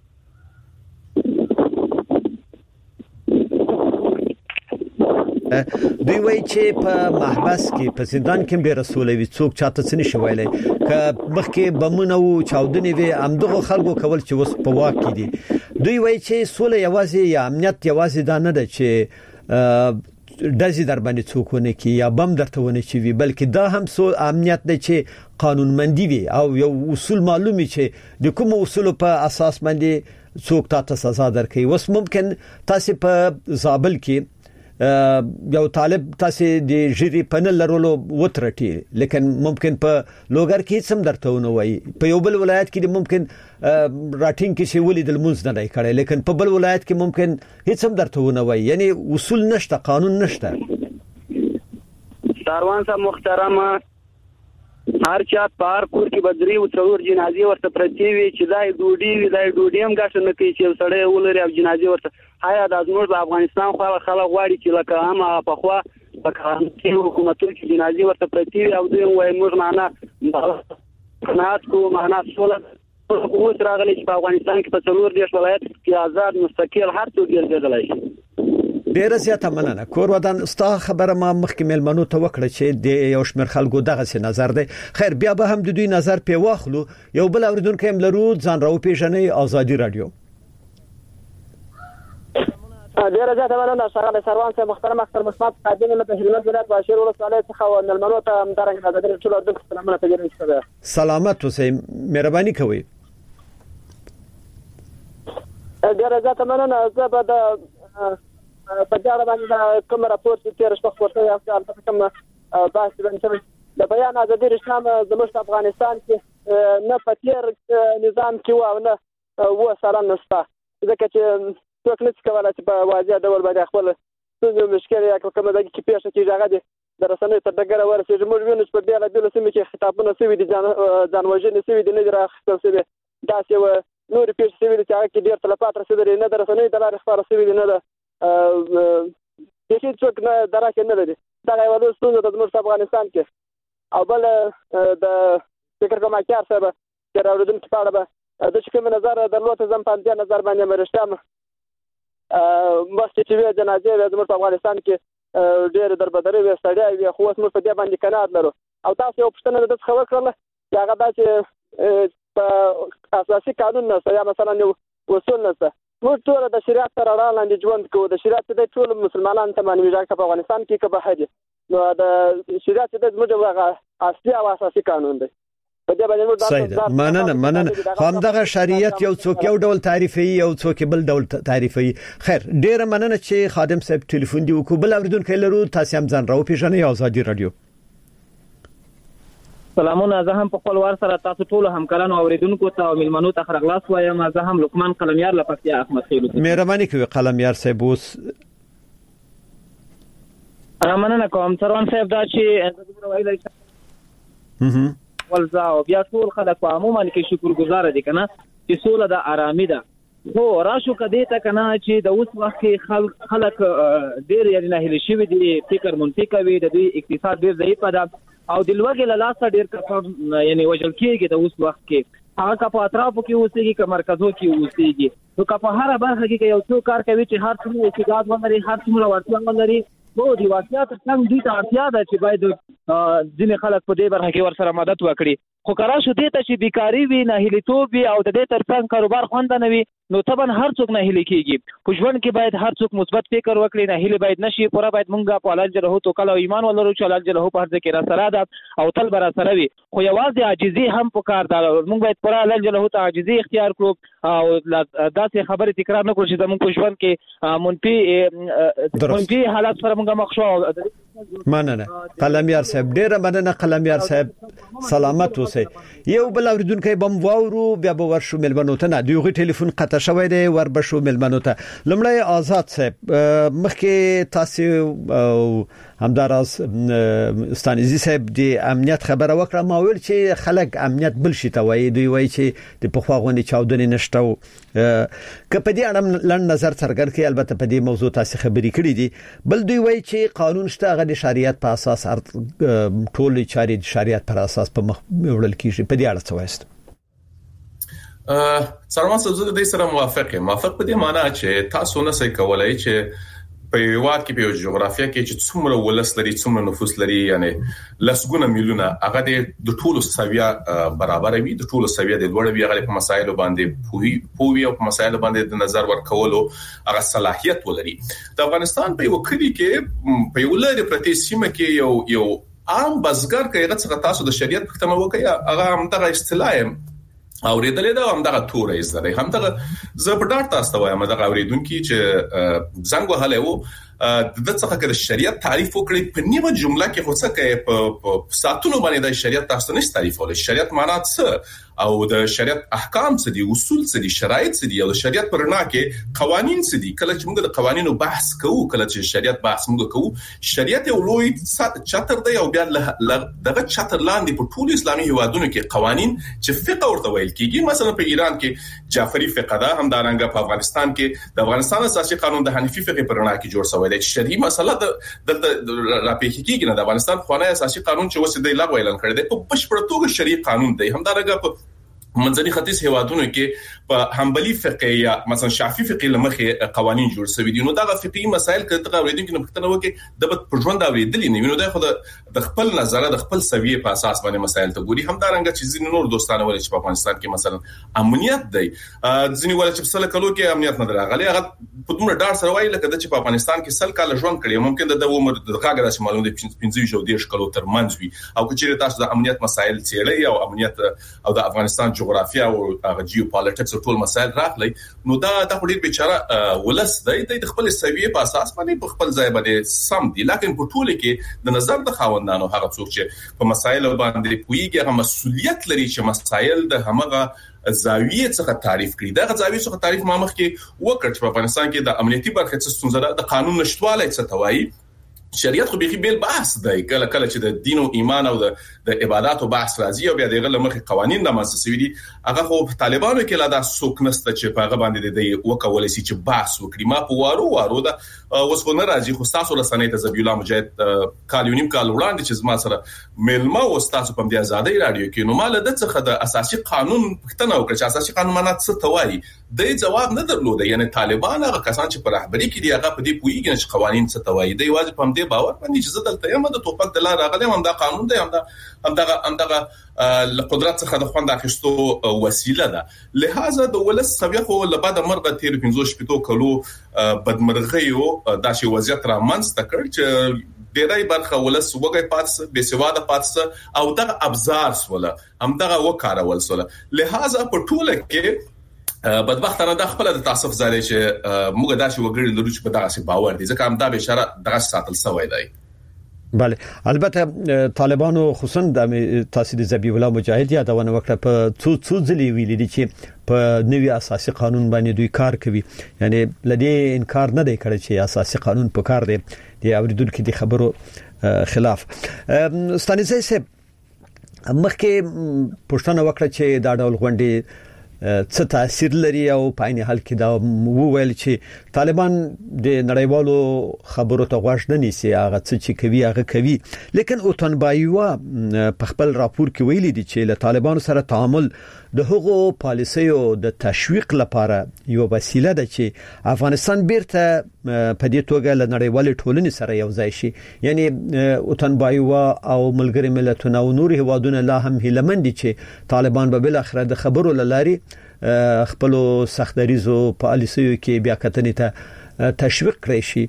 دوی وایي چې په محبس کې په زندان کې به رسول وي څوک چاته څه نشي ویلای ک مخکې بمونه او چاودنې وي امدغه خلکو کول چې وس په واک کې دي دوی وایي چې سوله یوازې یا امنیت یوازې دا نه ده چې دزي در باندې څوک ونه کی یا بم درته ونه چی وي بلکې دا هم سو امنیت دی چې قانونمندي وي او یو اصول معلومي چې د کوم اصول په اساس باندې څوک تاسو سزا درکړي وس ممکن تاسو په زابل کې یو طالب تاسو د جری پنل لرلو وترټي لیکن ممکن په لوګر کې سم درته ونه وای په یو بل ولایت کې ممکن راټینګ کې شی ولید المنز نه دی کړی لیکن په بل ولایت کې ممکن هیڅ هم درته ونه وای یعنی اصول نشته قانون نشته سروان صاحب محترمه هر چا پار کور کې بدري او څور جنازي ورته پرتی وي چې دای ډوډي وي دای ډوډي هم غاښ نه کوي چې سړی ولري او جنازي ورته آیا د ازمور د افغانستان خو خلک غواړي چې لکه هم په خوا په قانوني حکومتونو کې جنازي ورته پرتی او دوی وايي موږ معنا قناعت کو معنا سوله اوس راغلي چې په افغانستان کې په څلور دیش ولایت کې آزاد مستقل هر څوک ګرځېدلی شي. ډیره زیاته مننه. کور ودان ستا خبره ما مخکې ملمنو ته وکړه چې د یو شمېر خلکو دغه سي نظر دی. خیر بیا به هم د دوی نظر په واخلو. یو بل اوریدونکو هم لرو ځان راو پیژنې آزادي رادیو. ډیره زیاته مننه ښاغلی سروان صاحب. محترم اختر مسمات قادم له هلمند ولایت باشیر ولسوالۍ څخه و ملمنو ته همدارنګه د آزادي ټول اردن سلامونه پیژنم شته. سلامت اوسئ، مهرباني کوئ. ډیره زیاته مننه. زه به د په ځای باندې کوم راپور چې تیر شپه ورته یو څه کوم بحث باندې د بیان ازادي رسام زموږ په افغانستان کې نه په تیر نظام کې و او نه و سره نشته، ځکه چې څوک نشي کولای چې په واضح ډول باندې خپل څه مشکل یا کومه دغه کې پیښه کیږي هغه د رسنیو تر ډګره ورسېږي. موږ وینو چې په بیل بیل سیمه کې خطابونه سوي دي، ځان وژنې سوي دي، نه دي راخستل سوي داسې و نور پیښې سوي دي چې هغه کې ډېر تلفات رسېدلي، نه د رسنیو د لارې خبره سوي دي، نه د هیڅ څوک نه درک نه لري. دا یو لوی ستونزه ده زموږ په افغانستان کې. او بل د فکر کوم اکار صاحب چې راوړل په اړه به د کوم نظر درلود زم په دې نظر باندې مرشتم مخکې چې جنازې زموږ په افغانستان کې ډېر دربدري وي ستړیا وي، خو اوس موږ په دې باندې قناعت لرو. او تاسو یو پښتنه د څه خبر کړل چې هغه دا چې په اساسي قانون نه یا مثلا یو اصول نه موږ ټول د شریعت سره وړاندې ژوند کوو. د شریعت د ټول مسلمانانو ته باندې ځکه په افغانستان کې کې به هدي نو د شریعت د زموږ اصلي او اساسي قانون دی. په دې باندې موږ مننه مننه هم دغه شریعت یو څوک یو ډول تعریفي یو څوک بل ډول تعریفي. خیر ډیره مننه چې خادم صاحب ټلیفون دی وکړ. بل اوریدونکو لرو تاسو هم ځان راو پیژنې آزادي رادیو. سلامونه. زه هم په خپل وار سره تاسو ټول همکارانو اوریدونکو ته او ملمنو ته خرغلاس وایم. زه هم لقمان قلمیار لپاره احمد خیل. مهرباني کوي قلمیار صاحب. اوس مننه کوم سروان صاحب دا چې زه وایلی هم ولزا او بیا ټول خلک په عموما کې شکرګزار دي کنه چې سوله د آرامي ده. خو راشو کدی ته کنه چې د اوس وخت کې خلک خلک ډیر یعنی نه هلي شوی دي، فکر منفي کوي، د دوی اقتصاد ډیر ضعیف ده او د لوګي له لاسه ډیر کفن یعنی وجل کېږي د اوس وخت کې. هغه کا په اطرافو کې اوسېږي که مرکزو کې اوسېږي. نو که په هر برخه کې یو څو کار کوي چې هر څومره استعداد ولري، هر څومره وړتیا ولري، نو د واقعیت څنګه دي ته اړتیا ده چې باید ځینې خلک په دې برخه کې ورسره مدد وکړي. خو کرا شو دې ته چې بیکاری وي، نه هلیتوب وي او د دې ترڅنګ کاروبار خوند نه وي، نو طبعا هر څوک نه هلي کېږي. په ژوند کې باید هر څوک مثبت فکر وکړي، نه هلي باید نشي. پوره باید مونږه په الله جل هو توکل او ایمان ولرو چې الله جل هو په هر ځای کې را سره ده او تل بر سره وي. خو یوازې عاجزي هم پکار ده. مونږ باید پوره الله جل هو ته عاجزي اختیار کړو او داسې خبرې تکرار نه کړو چې زموږ په ژوند کې منفي منفي حالات سره مونږه مخ شو. مننه قلمیار صاحب. ډیره مننه قلمیار صاحب. سلامت اوسئ. یو بل اوریدونکو بم واورو بیا به ورشو ملمنو ته. نه دیغه ټلیفون قطع شوی دی، ور بشو ملمنو ته. لمړی آزاد صاحب مخکې تاسو همداراز ستانیزي صاحب د امنیت خبره وکړه. ما ویل چې خلک امنیت بل شي ته وایي، دوی وایي چې د پخواغونی چاودنې نشته. که په دې اړه لړ نظر څرګند کړي، البته په دې موضوع تاسو خبرې کړې دي. بل دوی وایي چې قانون شته، هغه د شریعت په اساس ټول چاري د شریعت پر اساس په مخ وړل کیږي. په دې اړه څه وایست؟ ا سروان صاحب زه د دې سره موافق یم. موافق په دې معنی چې تاسو نه سې کولای چې په یو وخت کې په جغرافیه کې چې څومره ولس لري، څومره نفوس لري، یعنی لسګونه میلیونه، هغه د ټولو سویا برابر وي، د ټولو سویا د لوړ وي، هغه په مسایلو باندې پوي پوي او په مسایلو باندې د نظر ورکولو هغه صلاحیت ولري. د افغانستان په یو کلی کې په یو لري پرتی سیمه کې یو یو عام بزګر کې هغه څنګه تاسو د شریعت پښتنه وکړي، هغه هم دغه اصطلاح او ریدلې دا هم دغه تورې زده هم دغه زه په ډاټ تاسو ته وایم دغه اوریدونکو چې زنګ وهله وو د څه کې د شریعت تعریف وکړي په نیمه جمله کې خو څه کې په ساتونو باندې د شریعت تاسو نه تعریف ولې شریعت معنا څه او د شریعت احکام څه دي، اصول څه دي، شرایط څه دي، او د شریعت پرنا کې قوانين څه دي. کله چې موږ د قوانینو بحث کوو، کله چې شریعت بحث موږ کوو، شریعت یو لوی چتر دی او بیا دغه چتر لاندې په ټول اسلامي هیوادونو کې قوانين چې فقه ورته ویل کیږي. مثلا په ایران کې جعفری فقه ده، همدارنګه په افغانستان کې د افغانستان اساسي قانون د حنفي فقه پرنا کې جوړ شوی شوی دی. شرعي مسله د دلته راپېښیږي نه د افغانستان خوانه اساسي قانون چې وسه دی لغوه اعلان کړی دی په بشپړ توګه شرعي قانون دی. همدارنګه په منځني ختیځ هیوادونو کې په حنبلي فقه یا مثلا شافعي فقه لمخې قوانين جوړ شوي دي. نو دا فقهي مسایل کله اوریدونکو نه پښتنه وکي د په ژوند اوریدلې نه وینو دا خو د خپل نظر د خپل سویې په اساس باندې مسایل ته ګوري. همدارنګه چې ځینې نور دوستانه ولې چې په افغانستان کې مثلا امنیت دی ځینې ولې چې سل کلو کې امنیت نه درغلي هغه په دومره ډار سره وایي لکه د چې په افغانستان کې سل کال ژوند کړي ممکن د عمر د کاګه داسې معلوم دي پنځه شو دیش کلو تر منځ وي او چې تاسو د امنیت مسایل څېړئ او امنیت او د افغانستان جغرافیه او هغه جیوپالیټکس او ټول مسایل راغلي نو دا د ډېر بیچاره ولس دی د خپل سویې په اساس باندې په خپل ځای باندې سم دي. لکه په ټوله کې د نظر د خاوندانو هغه څوک چې په مسایل باندې پویږي هغه مسؤلیت لري چې مسایل د همغه زاویې څخه تعریف کړي. دا زاویې څخه تعریف ما مخکې وکړ په افغانستان کې د امنیتي برخې څخه ستونزه د قانون نشټوالی څه توایي. شریعت خو به بل بحث دی کله کله چې د دین او ایمان او د د عبادت او بحث راځي او بیا دغه لمخې قوانين د مؤسسوي دي هغه خو په طالبانو کې لا د سوک نسته چې په هغه باندې د وکول سي چې بحث وکړي. ما په وارو وارو د وسونه راځي خو تاسو رسنۍ ته زبی الله مجاهد کالیونیم کال وړاندې چې زما سره ملما او تاسو په دې ازادي رادیو کې نو مال د څخه د اساسي قانون پښتنه وکړه چې اساسي قانون معنی څه توایي د جواب نه درلود. یعنی طالبان هغه کسان چې پر رهبری کې دي هغه په دې پویږي چې قوانين څه توایي دی واځي په دې باور باندې چې دلته یم د توپک د لار راغلی هم دا قانون دی هم دا هم دا هم دا قدرت څخه د خوند اخیستو وسیله ده. لہذا د ولس سوي خو لبعد مرغه تیر پنځوس شپږ کلو بدمرغیو دا شی وضعیت را منځ تکړ چې ډیرای برخه ولس وګي پاتس به سواده پاتس او دغه ابزار سوله هم دغه وکارول سوله. لہذا په ټوله کې بدبختانه د خپل د تعصب زاري چې موږ داسې وګړي لرو چې په دغه څه باور دي ځکه هم دا به اشاره دغه ساتل سوی دی. بله البته طالبانو خصوصا د تاسو د زبی الله مجاهد یادونه وکړه په څو څو ځلې ویلي دي چې په نوي اساسي قانون باندې دوی کار کوي. یعنی لدی انکار نه دی کړی چې اساسي قانون په کار دی د اوریدونکو د خبرو خلاف. ستانیزه سه مخکې پښتنه وکړه چې دا ډول غونډې څه تاثیر لري او په عین حال کې دا وویل چې طالبان د نړیوالو خبرو ته غوږ نه نیسي هغه څه چې کوي هغه کوي. لیکن اوتنبایوا په خپل راپور کې ویلي دي چې له طالبانو سره تعامل د هغو پالیسیو د تشویق لپاره یو وسیله ده چې افغانستان بیرته په دې توګه له نړیوالې ټولنې سره یو ځای شي. یعنی اوتنبایوا او ملګری ملتونه او نور هیوادونه لا هم هیلمن دي چې طالبان به بل اخر د خبرو لاري خپل سختدریزو پالیسیو کې بیا کتنې ته تشویق کړی شي.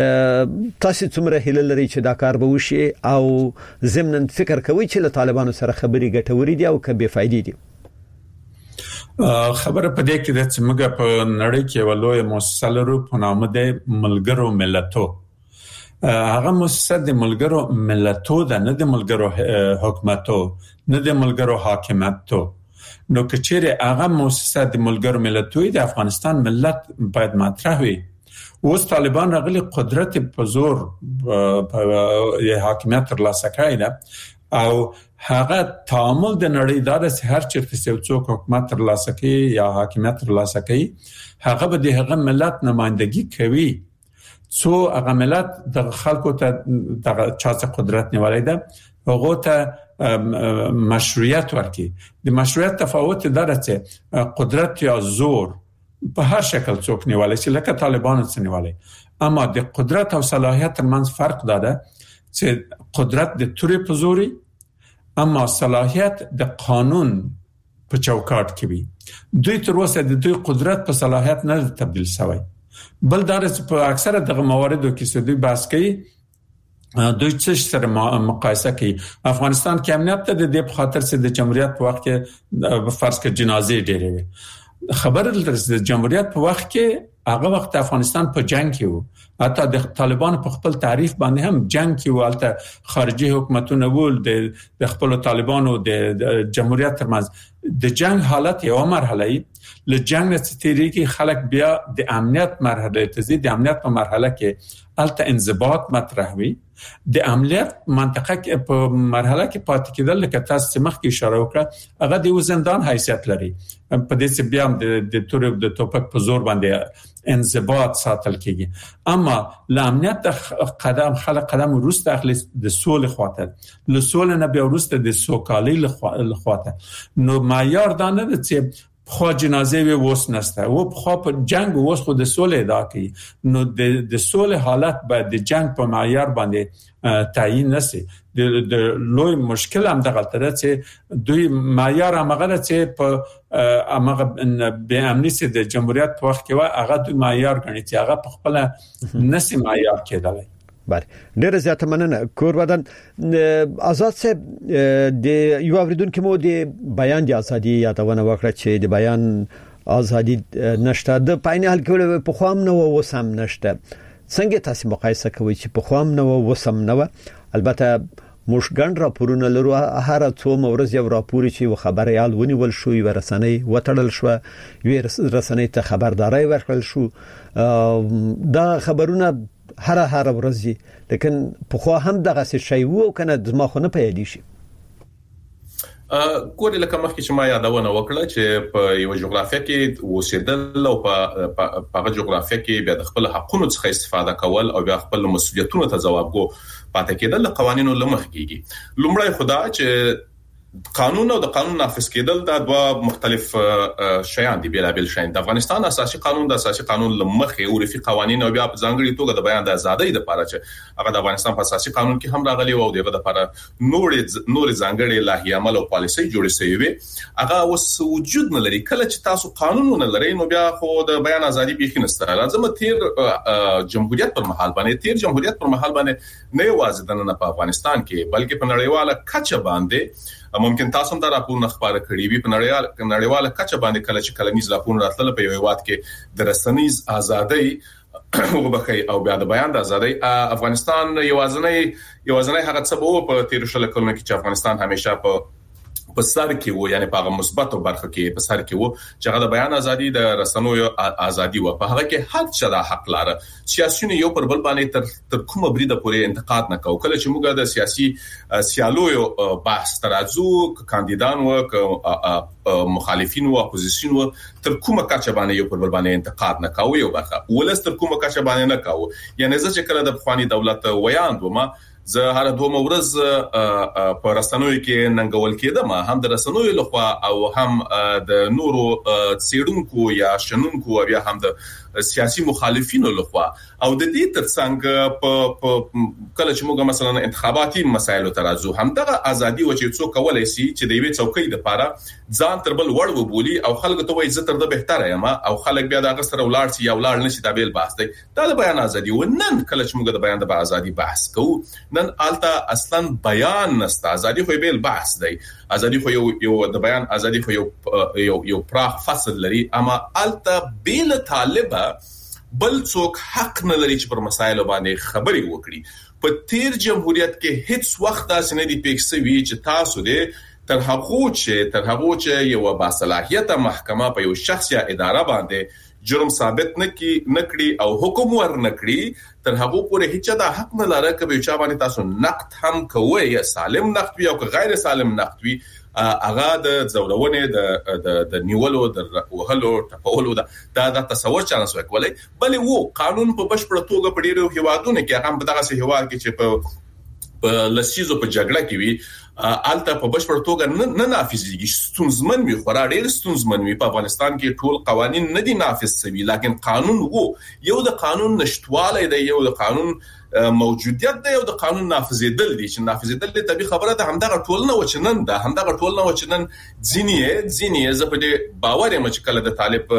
تاسو څومره هیله لري چې دا کار به وشي او ضمن فکر کوي چې له طالبانو سره خبري ګټوري دي او که بے فائدې دي؟ خبره په دې کې د څمګه په نړۍ کې ولوي مؤسسه لرو په نامه د ملګرو ملتو. هغه مؤسسه د ملګرو ملتو ده نه د ملګرو حکومتو نه د ملګرو حاکمیتو. نو کچېره هغه مؤسسه د ملګرو ملتو د افغانستان ملت باید مطرح وي. اوس طالبان راغلي قدرت په زور په حاکمیت تر لاسه کړی ده او هغه تعامل د نړۍ د هر چیرته څوک حکومت تر لاسه کوي یا حاکمیت تر لاسه کوي هغه به د هغه ملت نمائندګي کوي. څو هغه ملت د خلکو ته د چا قدرت نیولای ده هغه ته مشروعیت ورکړي. د مشروعیت تفاوت دره چې قدرت یا زور په هر شکل څوک نیولای شي لکه طالبان څنګه نیولای. اما د قدرت او صلاحیت ترمنځ فرق ده چې قدرت د توري په زوري اما صلاحیت د قانون په چوکاټ کې وي. دوی تر اوسه د دوی قدرت په صلاحیت نه تبدیل شوی. بل دا په اکثره دغه مواردو کې څه دوی بحث کوي دوی څه سره مقایسه کوي. افغانستان کې امنیت د دې په خاطر چې د جمهوریت په وخت کې فرض کړه جنازې ډېرې وي. خبر د جمهوریت په وخت کې هغه وخت افغانستان په جنگ کې وو. حتی د طالبان په خپل تعریف باندې هم جنگ کې والته خارجي حکومتونه ول د خپل طالبانو د جمهوریت ترمنځ د جنگ حالت یو مرحله ل جنگ ستېری کې خلک بیا د امنیت مرحله ته ځي. د امنیت په مرحله کې الته انضباط مطرح وي. د امنیت منطقه کې په مرحله کې پاتې کېدل لکه تاسو مخکې اشاره وکړه هغه د زندان حیثیت لري. په دې چې بیا د تور د توپک په زور باندې انضباط ساتل کیږي. اما ل امنیت قدم خلک قدم وروسته اخلي د سولې خواته، له سولې نه بیا وروسته د سوکالۍ لخواته. نو معیار دا نه چې خو جنازه وي ووس نسته او خو په جنگ ووس خو د سولې ادا کوي. نو د د سولې حالت باید د جنگ په معیار باندې تعیین نشي. د لوی مشکل هم دغه تر چې دوی معیار هغه چې په هغه به امنیت د جمهوریت په وخت کې هغه دوی معیار غني چې هغه په خپل نشي معیار کېدلی. بله ډېر زیات مننه کور بدن آزاد صاحب. د یو اوریدونکو مو د بیان د ازادي یادونه وکړه چې د بیان ازادي نشته د پاین حل کول په خوام نه وسم نشته. څنګه تاسو مقایسه کوئ چې په خوام نه وسم نه؟ البته موږ ګڼ راپورونه لرو، هر څو مورز یو راپور چې خبري حال ونیول شو، یو رسنۍ وټړل شو، یو رسنۍ ته خبرداري ورکړل شو. دا خبرونه هر هر ورځ لیکن په خو هم دغه څه شی وو کنه د ما خو نه پیدا شي. ا ګورې لکه مخکې چې ما یادونه وکړه چې په یو جغرافیه کې اوسېدل او په په جغرافیه کې بیا د خپل حقونو څخه استفاده کول او بیا خپل مسؤلیتونو ته ځواب غو پاتې کېدل قوانینو لمخ کېږي. لومړی خدا چې قانون او د قانون نافذ کېدل دا دوه مختلف شیان دي، بیل بیل شیان. د افغانستان اساسي قانون د اساسي قانون لمخې او رفي قوانین او بیا په ځانګړي توګه د بیان د ازادۍ لپاره چې هغه د افغانستان په اساسي قانون کې هم راغلي او دغه لپاره نور نور ځانګړي لایحې عمل او پالیسي جوړې شوې وي. هغه اوس وجود نه لري. کله چې تاسو قانون نه لرئ نو بیا خو د بیان ازادي به نه لازم. تیر جمهوریت پر مهال باندې تیر جمهوریت پر مهال باندې نه یوازې د افغانستان کې بلکې په نړیواله کچه باندې ممکن تاسو هم دا راپور خبره کړی وي په نړیواله نړیواله کچه باندې کله چې کلنیز راپور راتله په یو وخت کې د رسنیز ازادۍ وبخي او بیا د بیان د ازادۍ افغانستان یوازنی یوازنی هغه څه وو په تیر شل کلونو کې چې افغانستان همیشه په په سر کې وو، یعنی په مثبت برخه کې په سر کې وو چې هغه د بیان ازادي د رسنوي ازادي وو. په هغه کې حق چا حق لاره سیاسيون یو پر بل باندې تر تر کومه بریده پورې انتقاد نه کوي. کله چې موږ د سیاسي سیالو بحث ترازو کاندیدان او مخالفین او اپوزیسیون و تر کومه کچه باندې یو پر بل باندې انتقاد نه کوي او برخه ولست تر کومه کچه باندې نه کوي. یعنی زه چې کله د افغاني دولت ویاند ومه زه هر دوه مورز په رسنوي کې ننګول کېدم، هم د رسنوي لخوا او هم د نورو سیډونکو یا شنونکو بیا هم د سیاسي مخالفینو لخوا. او د دې ترڅنګ په کله چې موږ مثلا انتخاباتي مسایلو ترازو هم دغه ازادي و چې څوک کولای شي چې د یوې څوکۍ لپاره ځان تر بل وړ وبولي او خلک ته وایي زه تر د بهتره یم او خلک بیا دغه سره ولاړ شي یا ولاړ نشي دا بیل بحث دی. دا د بیان ازادي و. نن کله چې موږ د بیان د ازادي بحث کوو نن آلته اصلا بیان نسته. ازادي خو بیل بحث دی. ازادي خو یو یو د بیان ازادي خو یو یو یو پراخ فصل لري، اما آلته بیل طالبه بل څوک حق نه لري چې پر مسایلو باندې خبري وکړي. په تیر جمهوریت کې هیڅ وخت داسې نه دی پېښ شوی چې تاسو دې تر هغه چې تر هغه چې یو باصلاحیته محکمه په یو شخص یا اداره باندې جرم ثابت نکي نکړي او حکم ور نکړي تر هغه پورې هیڅ دا حق نه لري چې چا باندې تاسو نقد هم کوی یا سالم نقد وي او غیر سالم نقد وي هغه د ځورونې د د نیولو د وهلو ټپولو دا د تصور چانس وکولای. بلې وو قانون په بشپړ توګه په ډیرو هیوادونو کې هغه په دغه سه هیواد کې چې په په لسیزو په جګړه کې وي آلته په بشپړ توګه نه نافذيږي. ستونزمن وي، خورا ډېر ستونزمن وي. په افغانستان کې ټول قوانين نه دي نافذ شوي، لکه قانون وو. یو د قانون نشټواله دی، یو د قانون موجودیت دی او د قانون نافذیدل دي. چې نافذیدل دي طبي خبره ده، همدغه ټول نه وچنن ده همدغه ټول نه وچنن ځینې ځینې زه په دې باور یم چې کله د طالب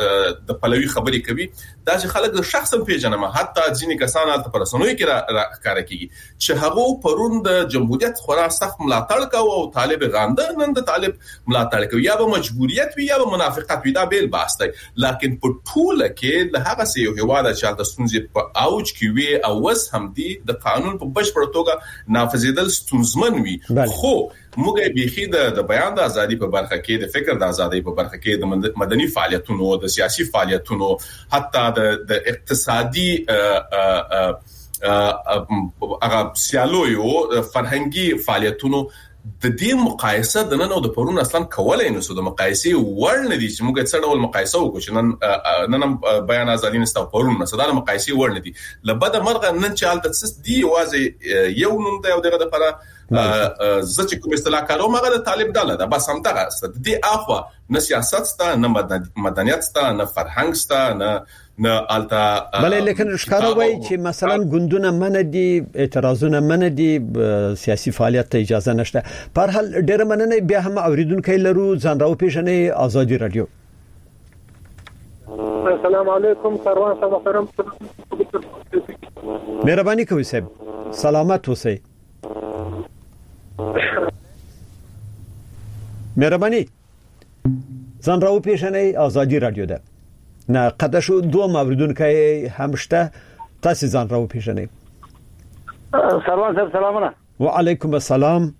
د پلوي خبري کوي دا چې خلک د شخصا پیژنم، حتی ځینې کسان الته پر رسنوي کې راکاره کوي چې هغه پرون د جمهوریت خورا سخت ملاتړ کوي او طالب غانده نن د طالب ملاتړ کوي. یا به مجبوریت وي یا به منافقت وي، دا بیل بحث دی. لکه په ټول کې له هغه څه یو هواده چې د ستونزې په اوج کې وي او هم دي د قانون په بشپړ توګه نافذیدل ستونزمن وي. خو موږ بيخي د بیان د ازادي په برخه کې د فکر د ازادي په برخه کې د مدني فعالیتونو د سیاسي فعالیتونو حتی د اقتصادي هغه سیالویو فرهنګي فعالیتونو د دې مقایسه د نن او د پرون اصلا کولای نو سود مقایسه ورن دي چې موږ څه ډول مقایسه وکړو چې نن نن بیان ازادي نستا پرون نه صدا مقایسه ورن دي لبد مرغه نن چې حالت څه دی واځي یو نوم دی او دغه لپاره زه چې کوم اصطلاح کاروم هغه د طالب ډله ده بس هم دغه ست دي اخوا نه سیاست ستا نه مدنیت ستا نه فرهنګ ستا نه نه التا بلې لیکن ښکارا وای چې مثلا ګوندونه من دي اعتراضونه من دي سیاسي فعالیت ته اجازه نشته په هر حال ډېر مننه بیا هم اوریدونکو لرو ځان راو پیژنې آزادي رادیو. السلام علیکم سروان صاحب محترم مهرباني کوي صاحب سلامت اوسئ مهرباني ځان راو پیژنې آزادي رادیو ده نه قطع شو دوه اوریدونکو هم شته تاسو ځان راو پیژنئ. سروان صاحب سلامونه وعلیکم السلام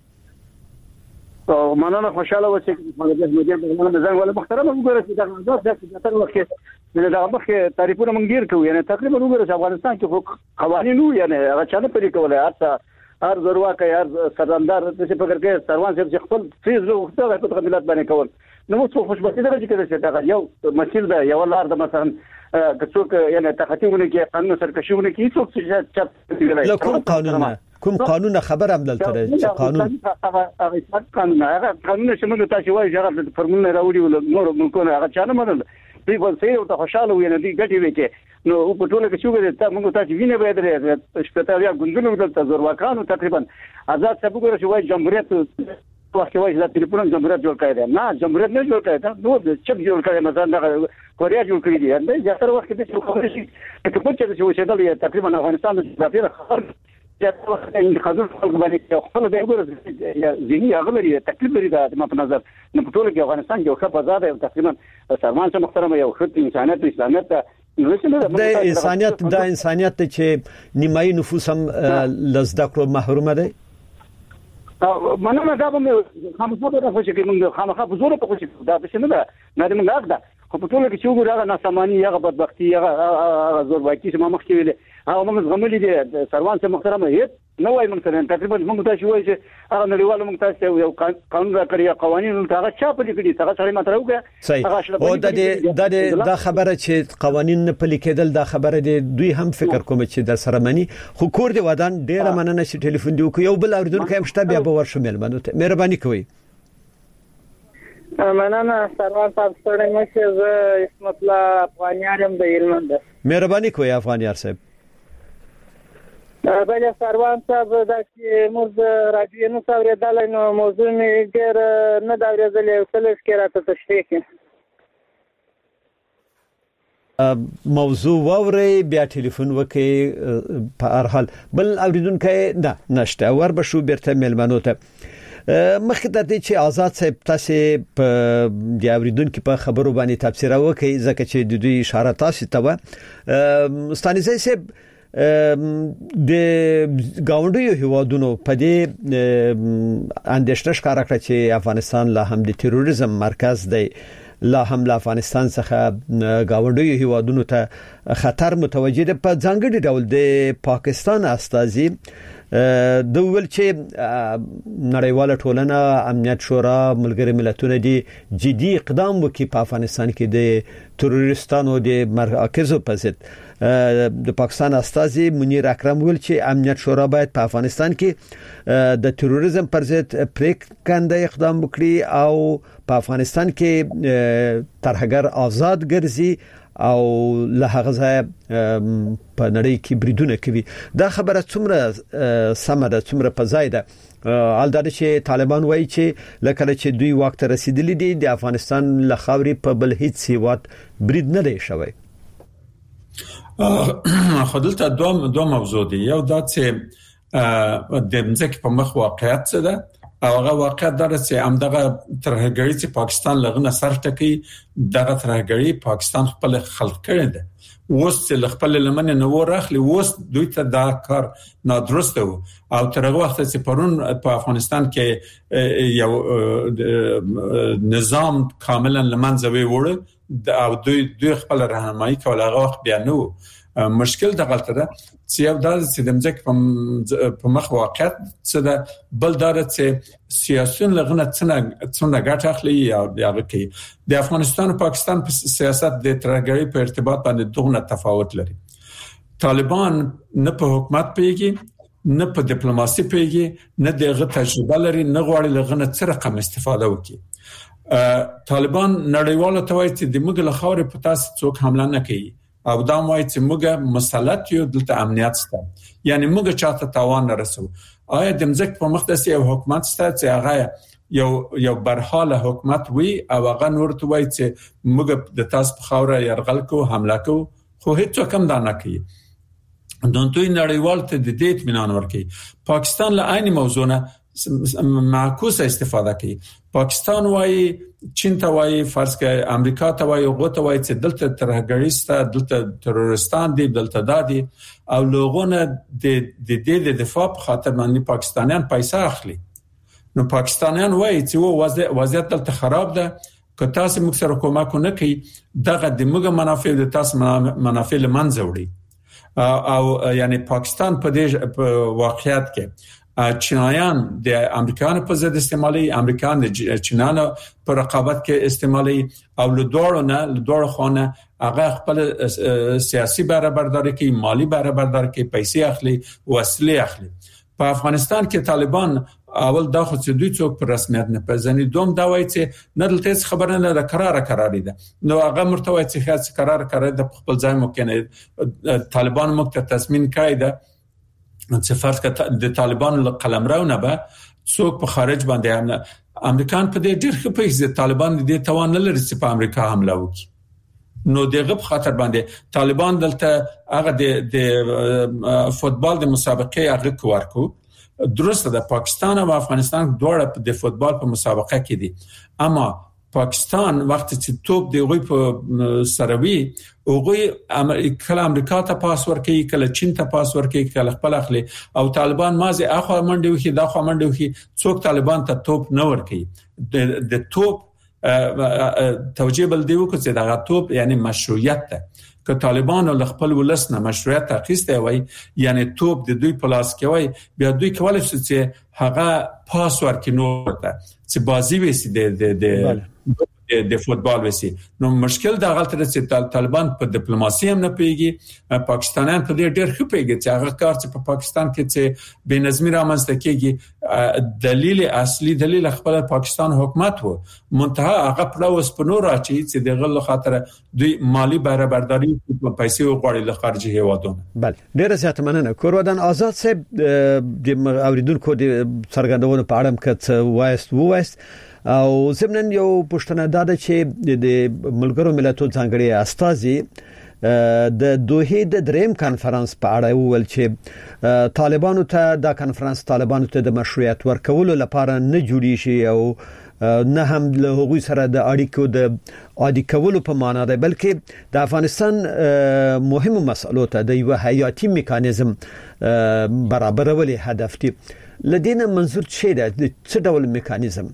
او مننه خوشاله و چې مدیر مدیر په ځان ولا محترم وګورئ چې دا د تاسو وخت دا مخه تعریفونه مونږ ډیر کوو یعنی تقریبا وګورئ افغانستان کې قوانینو یعنی هغه چانه پرې کولای هر هر زرواکه هر سردار څه فکر کوي سروان صاحب چې خپل فیز وروسته په قبیلت باندې کول نو څه خوشبختي ده چې دا یو مسیر ده یو لار ده مثلا کڅوک یعنی تخطیونه کې قانون سرکشیونه کې څوک چې کوم قانون کوم قانون خبر هم دلته چې قانون هغه قانون هغه قانون چې موږ تاسو وایي چې هغه فرمونه راوړي نور ملکونه هغه چانه منل دوی په څیر او ته خوشاله وي نه دي ګټي وي چې نو په ټوله کې شوګه ته موږ تاسو وینې به درې شپته یا ګوندونو دلته زورواکانو تقریبا آزاد څه وګورئ چې وایي جمهوریت وخت وایي چې ټلیفون جمهوریت جوړ کړی دی نه جمهوریت نه جوړ کړی دا نو چې جوړ کړی مثلا د کوریا جوړ کړی دی دا زیاتره وخت کې چې خبرې شي چې په څه چې وشي دا تقریبا افغانستان د ځافیر خبر چې وخت انتخابات خلک باندې خپل د وګورئ یا ذهني اغلري تکلیف لري دا په نظر نه په ټوله کې افغانستان یو ښه فضا ده تقریبا سرمان څخه محترم یو ښه انسانيت اسلامیت د انسانيت د انسانيت چې نیمایي نفوس هم لزده کړو محروم دي مننه دا به خامخا به راځي چې موږ خامخا په زور په خوشي دا څه نه ده نه موږ راغدا خو په ټوله کې چې وګورئ هغه ناسمانی هغه بدبختی هغه زورواکي چې ما مخکې ویل هغه موږ غملې دي سروان څخه محترم هیڅ نو وايي موږ ته تقریبا موږ تاسو وایي چې هغه نړیوال موږ تاسو یو قانون راکړی قوانين هغه چا په لیکلي هغه سره ماته راوګه او د د د خبره چې قوانين په لیکدل د خبره دي دوی هم فکر کوم چې د سرمنی خو کور دی ودان ډیره مننه چې ټلیفون دی یو بل اوریدونکو هم شته بیا به ورشمل منو مهرباني کوي. مننه سروان صاحب ستړی مشه زه اسمت الله افغانیار هم د هلمند مهرباني کوي افغانیار صاحب. بل سروان صاحب دا چې موږ راډیو نو څوریدل نو موضوع می ډیر نه دا ورځلې وسلس کې راته تشریح کړي موضوع ووري بیا ټلیفون وکي په هر حال بل اوریدونکو نه نشته ور به شو بیرته ملمنو ته مخکې د دې چې آزاد صاحب تاسو په د اوریدونکو په خبرو باندې تفسیر وکي ځکه چې د دوی اشاره تاسو ته و ستانیزه صاحب د گاونډیو هیوادونو په دې اندېښنه ښکارا کړه چې افغانستان لا هم د تروریزم مرکز دی لا هم له افغانستان څخه گاونډیو هیوادونو ته خطر متوجه ده په ځانګړي ډول د پاکستان استازي د ول چې نړیواله ټولنه امنیت شورا ملګری ملتونه دي جدي اقدام وکړي په افغانستان کې د تروریستانو د مرکزو په ضد د پاکستان استازي منیر اکرم ول چې امنیت شورا باید په افغانستان کې د تروریزم پر ضد پریکنده اقدام وکړي او په افغانستان کې ترهګر آزاد ګرځي او له هغه ځای په نړۍ کې بریدونه کوي دا خبره څومره سمه ده څومره په ځای ده البته چې طالبان وایي چې لکه چې دوی وخت رسیدلی دي د افغانستان له خاورې په بل هیڅ سیوات برید نه دی شوی. خدلته دوه دوه موضوع دي یو دا چې د مځکه په مخ واقعیت څه ده او هغه واقعیت دا چې همدغه ترهګری چې پاکستان لغنه سر ټکی دغه ترهګری پاکستان خپل خلق کړی ده اوس چې خپل لمنه نو راخلی اوس دوی ته دا کار نادرسته وو او تر هغه وخت چې پرون په افغانستان کې یو نظام کاملا لمنځه وړ او دوی دوی خپل راهنمایي کول هغه وخت بیا نو مشکل د غلطه ده چې یو د سیدمځک په مخ واقعیت څه ده بل دار چې سیاسيون لغنه څنګه څنګه ګټه اخلي یا هغه کوي د افغانستان او پاکستان په سیاست د ترګری په ارتباط باندې دغه تفاوت لري. طالبان نه په حکومت پیږي نه په ډیپلوماسي پیږي نه دغه تجربه لري نه غواړي لغنه څه رقم استفاده وکړي. طالبان نړیواله توای چې د موږ له خاورې په تاسو څوک حمله نه کوي او دا وایي چې موږ مسلط یو دلته امنیت سته یعنی موږ چاته تاوان نه رسو. آیا د مځک په مقدس یو حکومت سته چې هغه یو یو برحاله حکومت وي او هغه نور ته وایي چې موږ د تاسو په خاوره يرغل کو حمله کو خو هیڅ کم دا نه کوي. دونتوی نړیوال ته د دې اطمینان ورکړي. پاکستان له عین موضوع نه معکوسه استفاده کوي. پاکستان وایي چین ته وایي فرض کړئ امریکا ته وایي غو ته وایي چې دلته ترهګریسته دلته ترورستان دي دلته دادي او لوګونه د د د دفاع په خاطر باندې پاکستانیان پیسې اخلي. نو پاکستانیان وایي چې و وضعیت دلته خراب ده که تاسو موږ سره کومک نه کوي دغه د موږ منافع د تاسو منافع لمنځه وړي. او یعنی پاکستان په دې واقعیت کې چینایان د امریکایانو په ضد استعمالي امریکایان د چینانو په رقابت کې استعمالي او له دوړو نه له دوړو خونه هغه خپل سیاسي برابرداري کوي مالی برابرداري کوي پیسې اخلي وسلې اخلي. په افغانستان کې طالبان اول دا خو چې دوی څوک په رسمیت نه پېژني دوم دا وایي چې نه دلته خبره نه ده قرار قرار دي نو هغه مرتوي چې خاص قرار قرار د خپل ځای ممکنه طالبان مخ ته تضمین کړی ده چې فرض کړه د طالبان قلمرو نه به څوک په خارج باندې امریکان په دې ډېر ښه پیژني طالبان دې توان نه لري چې په امریکا حمله وکړي. نو دغه په خاطر باندې طالبان دلته هغه د فوتبال د مسابقې هغه کوارکو درسته د پاکستان او افغانستان دواړه د فوتبال په مسابقه کې دي اما پاکستان وخت چې توپ دی غوي په سروي او غوي کله امریکا ته پاس ورکړي کله چین ته پاس ورکړي کله خپل اخلي او طالبان مازه اخو منډي وکي دا خو منډي وکي څوک طالبان ته توپ نه ورکړي. د توپ توجیه بل دی وکړي چې دا توپ یعنی مشروعیت ده که طالبان له خپل ولسنه مشروعیت اخیسته وای یعنی توپ د دوی پلاس کې وای بیا دوی کولای شي چې هغه پاس ورکړي نو ته چې بازی وسی د د د فوتبال وسی. نو مشکل دا غلطه چې طالبان په ډیپلوماسي هم نه پیږي پاکستانیان په دې ډېر ښه پیږي چې هغه کار چې په پاکستان کې چې بې نظمي رامنځته کیږي دلیل اصلي دلیل خپل پاکستان حکومت وو منتها هغه پلوس په نور راچی چې دغه له خاطر دوی مالی برابرداري په پیسې وغوړي له خارجي هیوادونو. بله ډیره زیاته مننه. کورودان آزاد صاحب د اوریدونکو د څرګندونو په اړه کڅ وایست وایست او زمنن یو پښتنه داده چې د ملګرو ملتونو ځانګړي استازي د دوه د دریم کانفرنس په اړه وویل چې طالبانو ته د کانفرنس طالبانو ته د مشروعیت ورکولو لپاره نه جوړی شي او نه هم له هغوی سره د اړیکو د عادي کولو په معنا ده بلکې د افغانستان مهمه مسلو ته د یو حیاتي میکانیزم برابرولي هدف دی. لدينا منظور څه ده د څه ډول میکانیزم؟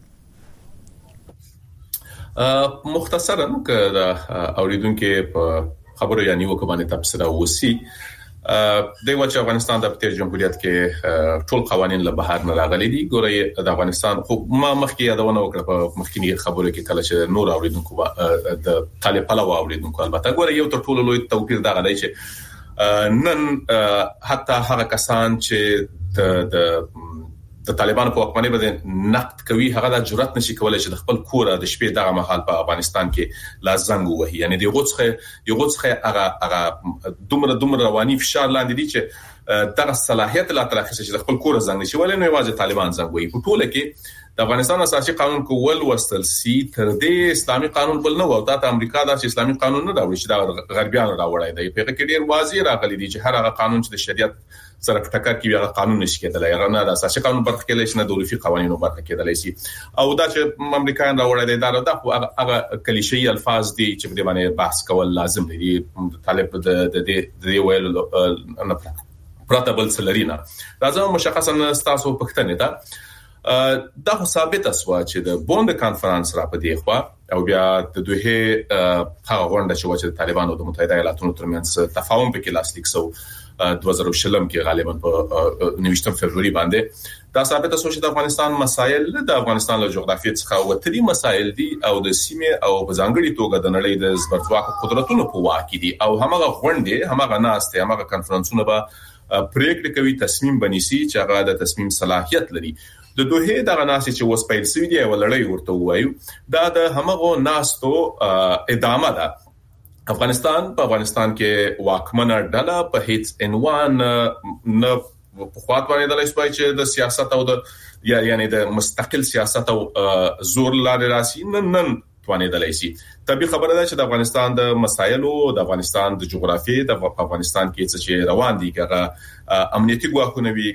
مختصرا که دا اوریدونکو په خبرو یا نیو کو باندې تبصره وسی د وچ افغانستان د تیر جمهوریت کې ټول قوانين له بهر نه راغلي دي. ګوره د افغانستان خو ما مخکې یادونه وکړه په مخکینی خبرو کې کله چې نور اوریدونکو د طالب پلو اوریدونکو البته ګوره یو تر ټولو لوی توپیر دا غلی چې نن حتی هغه کسان چې د د طالبانو په حکومت باندې نقد کوي هغه د جرأت نشي کولای چې د خپل کور د شپې دغه محل په افغانستان کې لا زنګ وهي یعنی د غوڅخه یو غوڅخه هغه هغه دومره دومره رواني فشار لاندې دي چې دغه صلاحیت لا ترخص چې د خپل کور زنګ نشي ولې نو واځي طالبان زنګ وهي په ټوله کې د افغانستان اساسي قانون کول وستل سي تر دې اسلامي قانون بل نه و ته امریکا د اسلامي قانون نه راوړي چې دا غربيان راوړی دی په کې ډیر واضح راغلي دي چې هر هغه قانون چې د شریعت سره ټکر کوي هغه قانون نشي کېدلای هغه نه د اساسي قانون برخه کې لښنه دولتي قوانینو برخه کېدلای شي او دا چې امریکایان راوړی دی دا د هغه کلیشي الفاظ دي چې په دې باندې بحث کول لازم دي. طالب د د د ویل نه پراته بل سلرینا راځم مشخصا تاسو پښتنه ده دا ثابت اسوا چې د بوند کانفرنس را پدې خو او بیا د دوه هغه غونډه چې وجه طالبان او د متحده ایالاتونو ترمنځ تفاهم په کې لاسلیک سو دوه زره شلم کې غالبا په نويشتم فبرवरी باندې دا ثابته شو چې د افغانستان مسایل د افغانستان له جغرافیې څخه وتري مسایل دي او د سیمه او په ځانګړي توګه د نړۍ د زبرځواک قدرتونو په واک دي او همغه غونډه همغه ناسته همغه کانفرنسونه به پریکړه کوي تصمیم بنيسي چې هغه د تصمیم صلاحيت لري د دوه دغه ناسې چې وس پیل سوي دی ولړۍ ورته وایو دا د همغه ناستو ادامه ده افغانستان په افغانستان کې واکمنه ډله په هیڅ عنوان نه په خاطر باندې د لایسپای چې د سیاست او د یا یعنی د مستقل سیاست او زور لارې راسي نن نن توانې د لایسي طبي خبره ده چې د افغانستان د مسایلو د افغانستان د جغرافیې د افغانستان کې څه روان دي کغه امنیتي ګواښونه وي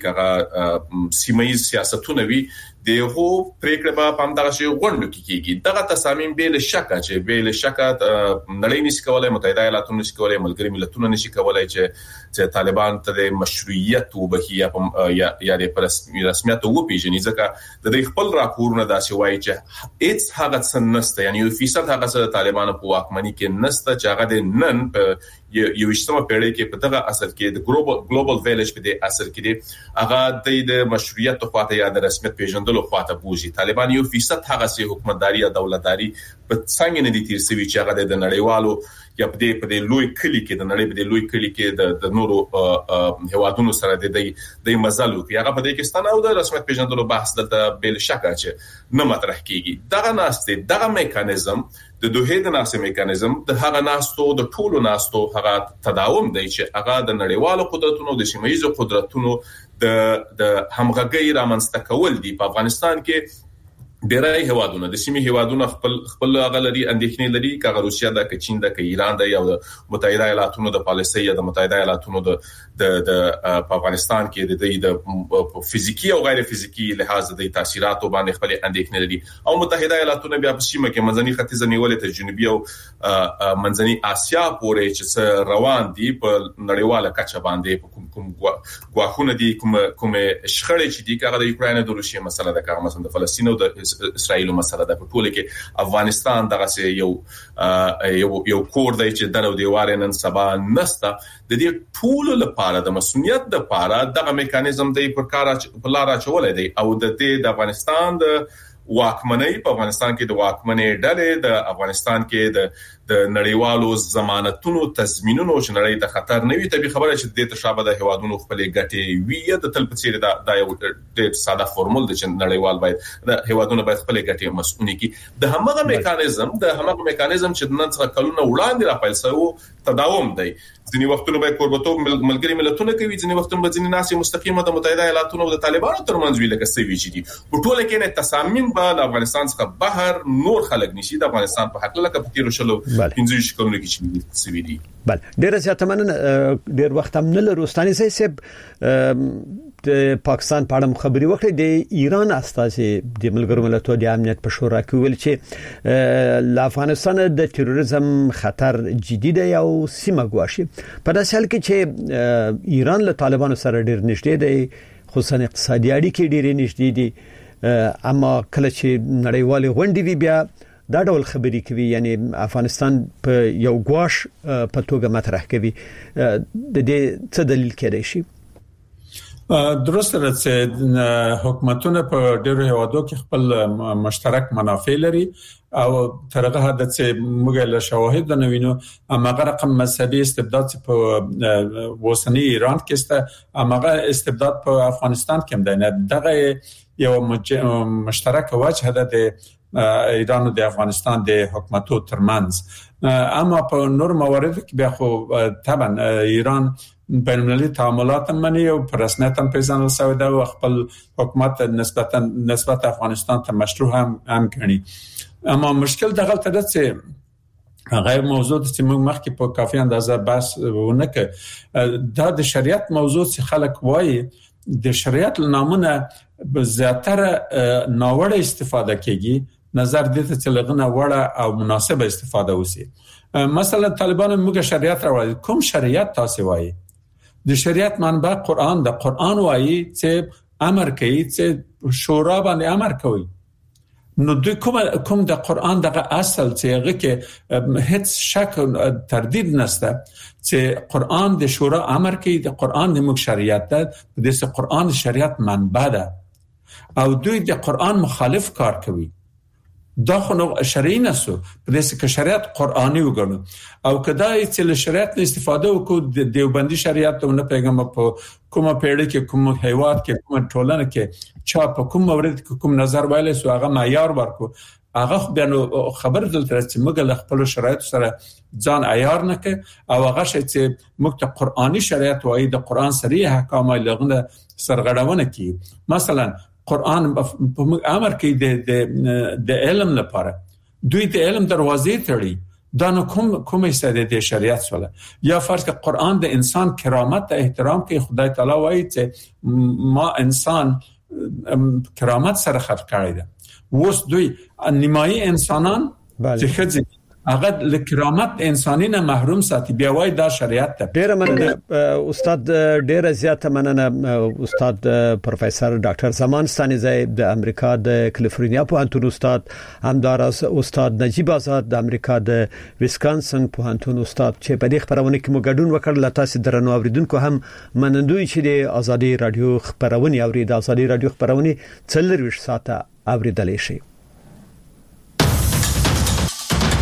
کغه سیمایي سیاستونه وي دغه پریکړه په پام دغه شی غونډو کې کیږي دغه تصامیم به له شک چې به له شک نړۍ نشي کولای متحده ایالاتونه نشي کولای ملګری ملتونه نشي کولای چې چې طالبان ته مشروعیت وبخي یا یا د رسمیت او پیژنې ځکه د خپل راپورونه داسې وایي چې هیڅ هغه څه نشته یعنی یو فیصد هغه څه طالبان په واکمنۍ کې نشته چې هغه د نن په یو وشتمه پیړۍ کې په دغه اصل کې د ګلوبل ګلوبل ویلیج په دې اصل کې دی هغه د مشروعیت او خاطر یا د رسمیت پیژندلو خاطر بوزي طالبان یو فیصد هغه سي حکومتداري او دولتداري په څنګه نه دي تیر سوي چې هغه د نړیوالو یا په دې په دې لوی کلی کې د نړۍ په دې لوی کلی کې د نورو هوادونو سره د دې د مزلو کې هغه په دې کې ستنه او د رسمیت پیژندلو بحث دلته بل شک چې نه مطرح کیږي دغه ناسته دغه میکانیزم د دوه د ناسې میکانیزم د هغه ناستو د ټولو ناستو هغه تداوم دی چې هغه د نړیوالو قدرتونو د سیمایي قدرتونو د د همغږي رامنځته کول دي په افغانستان کې ډېرای هوادونه د سیمې هوادونه خپل خپل غلري اندېښنې لري کغه روسیا د چین د ایران د یو متحده ایالاتونو د پالیسۍ د متحده ایالاتونو د د په افغانستان کې د د فزیکی او غیر فزیکی لحاظ د تاثیراتو باندې خپل اندېښنې لري او متحده ایالاتونه بیا په سیمه کې منځني ختیځ نیولې ته جنوبي او منځني اسیا پورې چې روان دي په نړیواله کچه باندې کوم کوم غواخونه دي کوم کوم شخړې چې دي کغه د یوکرين او روسیې مسله ده کغه مثلا د فلسطین او د اسرائیل مسله ده په ټوله کې افغانستان دغه یو یو یو کور دی چې درو دیوار نن سبا نسته د دې ټول لپاره د مسؤلیت د لپاره دغه میکانیزم دی پر کار په لار اچولای دی او د دې د افغانستان د واکمنۍ په افغانستان کې د واکمنۍ ډلې د افغانستان کې د د نړیوالو ضمانتونو تضمینونو چې نړۍ د خطر نه وي طبي خبره چې د تشابه د هوادونو خپل ګټي وی د تل په څیر د یو ډېر ساده فورمول د چې نړیوال باید د هوادونو باید خپل ګټي مسؤونی کی د همغه میکانیزم د همغه میکانیزم چې نن څخه کلونه وړاندې را پیل شو تداوم دی ځینی وختونه به کوربتوب ملګری ملتونه کوي ځینی وختونه به ځینی ناسي مستقیمه د متحده ایالاتونو او د طالبانو ترمنځ ویل کې سوي چې دي په ټوله کې نه تصامیم به د افغانستان څخه بهر نور خلک نشي د افغانستان په حق لکه په تیر شلو پنځه شکلونه کې چې سوي دي بل ډیر زیات مننه ډیر وخت هم نه لروستاني سیب د پاکستان په اړه خبري وکړه د ایران استازي د ملګرو ملتونو د امنیت په شورا کې ویل چې ل افغانستان د تروریزم خطر جدي دی او سیمه ګواښي په داسې حال کې چې ایران له طالبانو سره ډیر نږدې دی خصوصا اقتصادي اړیکې ډیر نږدې دي اما کله چې نړیوال غونډې وی بیا دا ډول خبرې کوي یعنی افغانستان په یو ګواښ په توګه مطرح کوي د دې څه دلیل کېدای شي درسته ده چې حکومتونه په ډېرو هیوادو کې خپل مشترک منافع لري او ترغه حد چې موږ له شواهد نه وینو امغه رقم مذهبي استبداد چې په وسنی ایران کې است امغه استبداد په افغانستان کې هم ده دغه یو مشترک وجه ده د ایران او د افغانستان د حکومتو ترمنځ اما په نور مواردو کې بیا خو طبعا ایران بین‌المللي تعاملات منی او په رسمیت هم پیژندل شوی دی او خپل حکومت نسبتا نسبت افغانستان ته مشروع هم هم کړي اما مشکل دغه ته ده چې غیر موضوع چې موږ مخکې په کافي اندازه بحث ونه کړ دا د شریعت موضوع چې خلک وایي د شریعت نامونه به زیاتره ناوړه استفاده کیږي نظر دې ته چې لغنه وړه او مناسبه استفاده وسی مثلا طالبان موږ شریعت راوړي کوم شریعت تاسو وایي د شریعت منبع قران د قران وایي چې امر کوي چې شورا باندې امر کوي نو دوی کوم کوم د قران دغه اصل چې هغه کې هیڅ شک تردید نشته چې قران د شورا امر کوي د قران د مخ شریعت ده د قران شریعت منبع ده او دوی د قران مخالف کار کوي دا خو نو شرعي نسو په دې کې شریعت قرآني وګڼو او کداې چې له شریعت استفاده وکړو د دیوبندي شریعت ته نه پیغام په کومه پیړۍ کې کوم هیواد کې کوم ټولنه کې چا په کوم مورد کې کوم نظر وایي سو هغه معیار ورکو هغه بیا خبر دلته چې موږ له خپل شرایط سره ځان عیار نه کې او هغه چې موږ ته قرآني شریعت وایي د قرآن صریح احکام لغنه سرغړونه کوي مثلا قرآن امر کوي د د علم لپاره دوی د علم دروازې تړي دا نو کوم کومه ساده د شریعت سره یا فرض ک قرآن د انسان کرامت ته احترام کوي خدای تعالی وایي چې ما انسان کرامت سره خلق کړی دی وس دوی نیمایي انسانان چې خځه هغه له کرامت انساني نه محروم ساتي بیا وای دا شریعت ته ډیر مننه استاد ډیر زیاته مننه استاد پروفیسور ډاکټر زمان ستانیزی د امریکا د کالیفورنیا پوهنتون استاد همدارس استاد نجیب آزاد د امریکا د ویسکانسن پوهنتون استاد چې په دې خبرونه کې مو ګډون وکړ لته سي درنو اوریدونکو هم منندوی چې د ازادي رادیو خبرونه اوري د ازادي رادیو خبرونه څلور ویش ساعته اوریدلې شي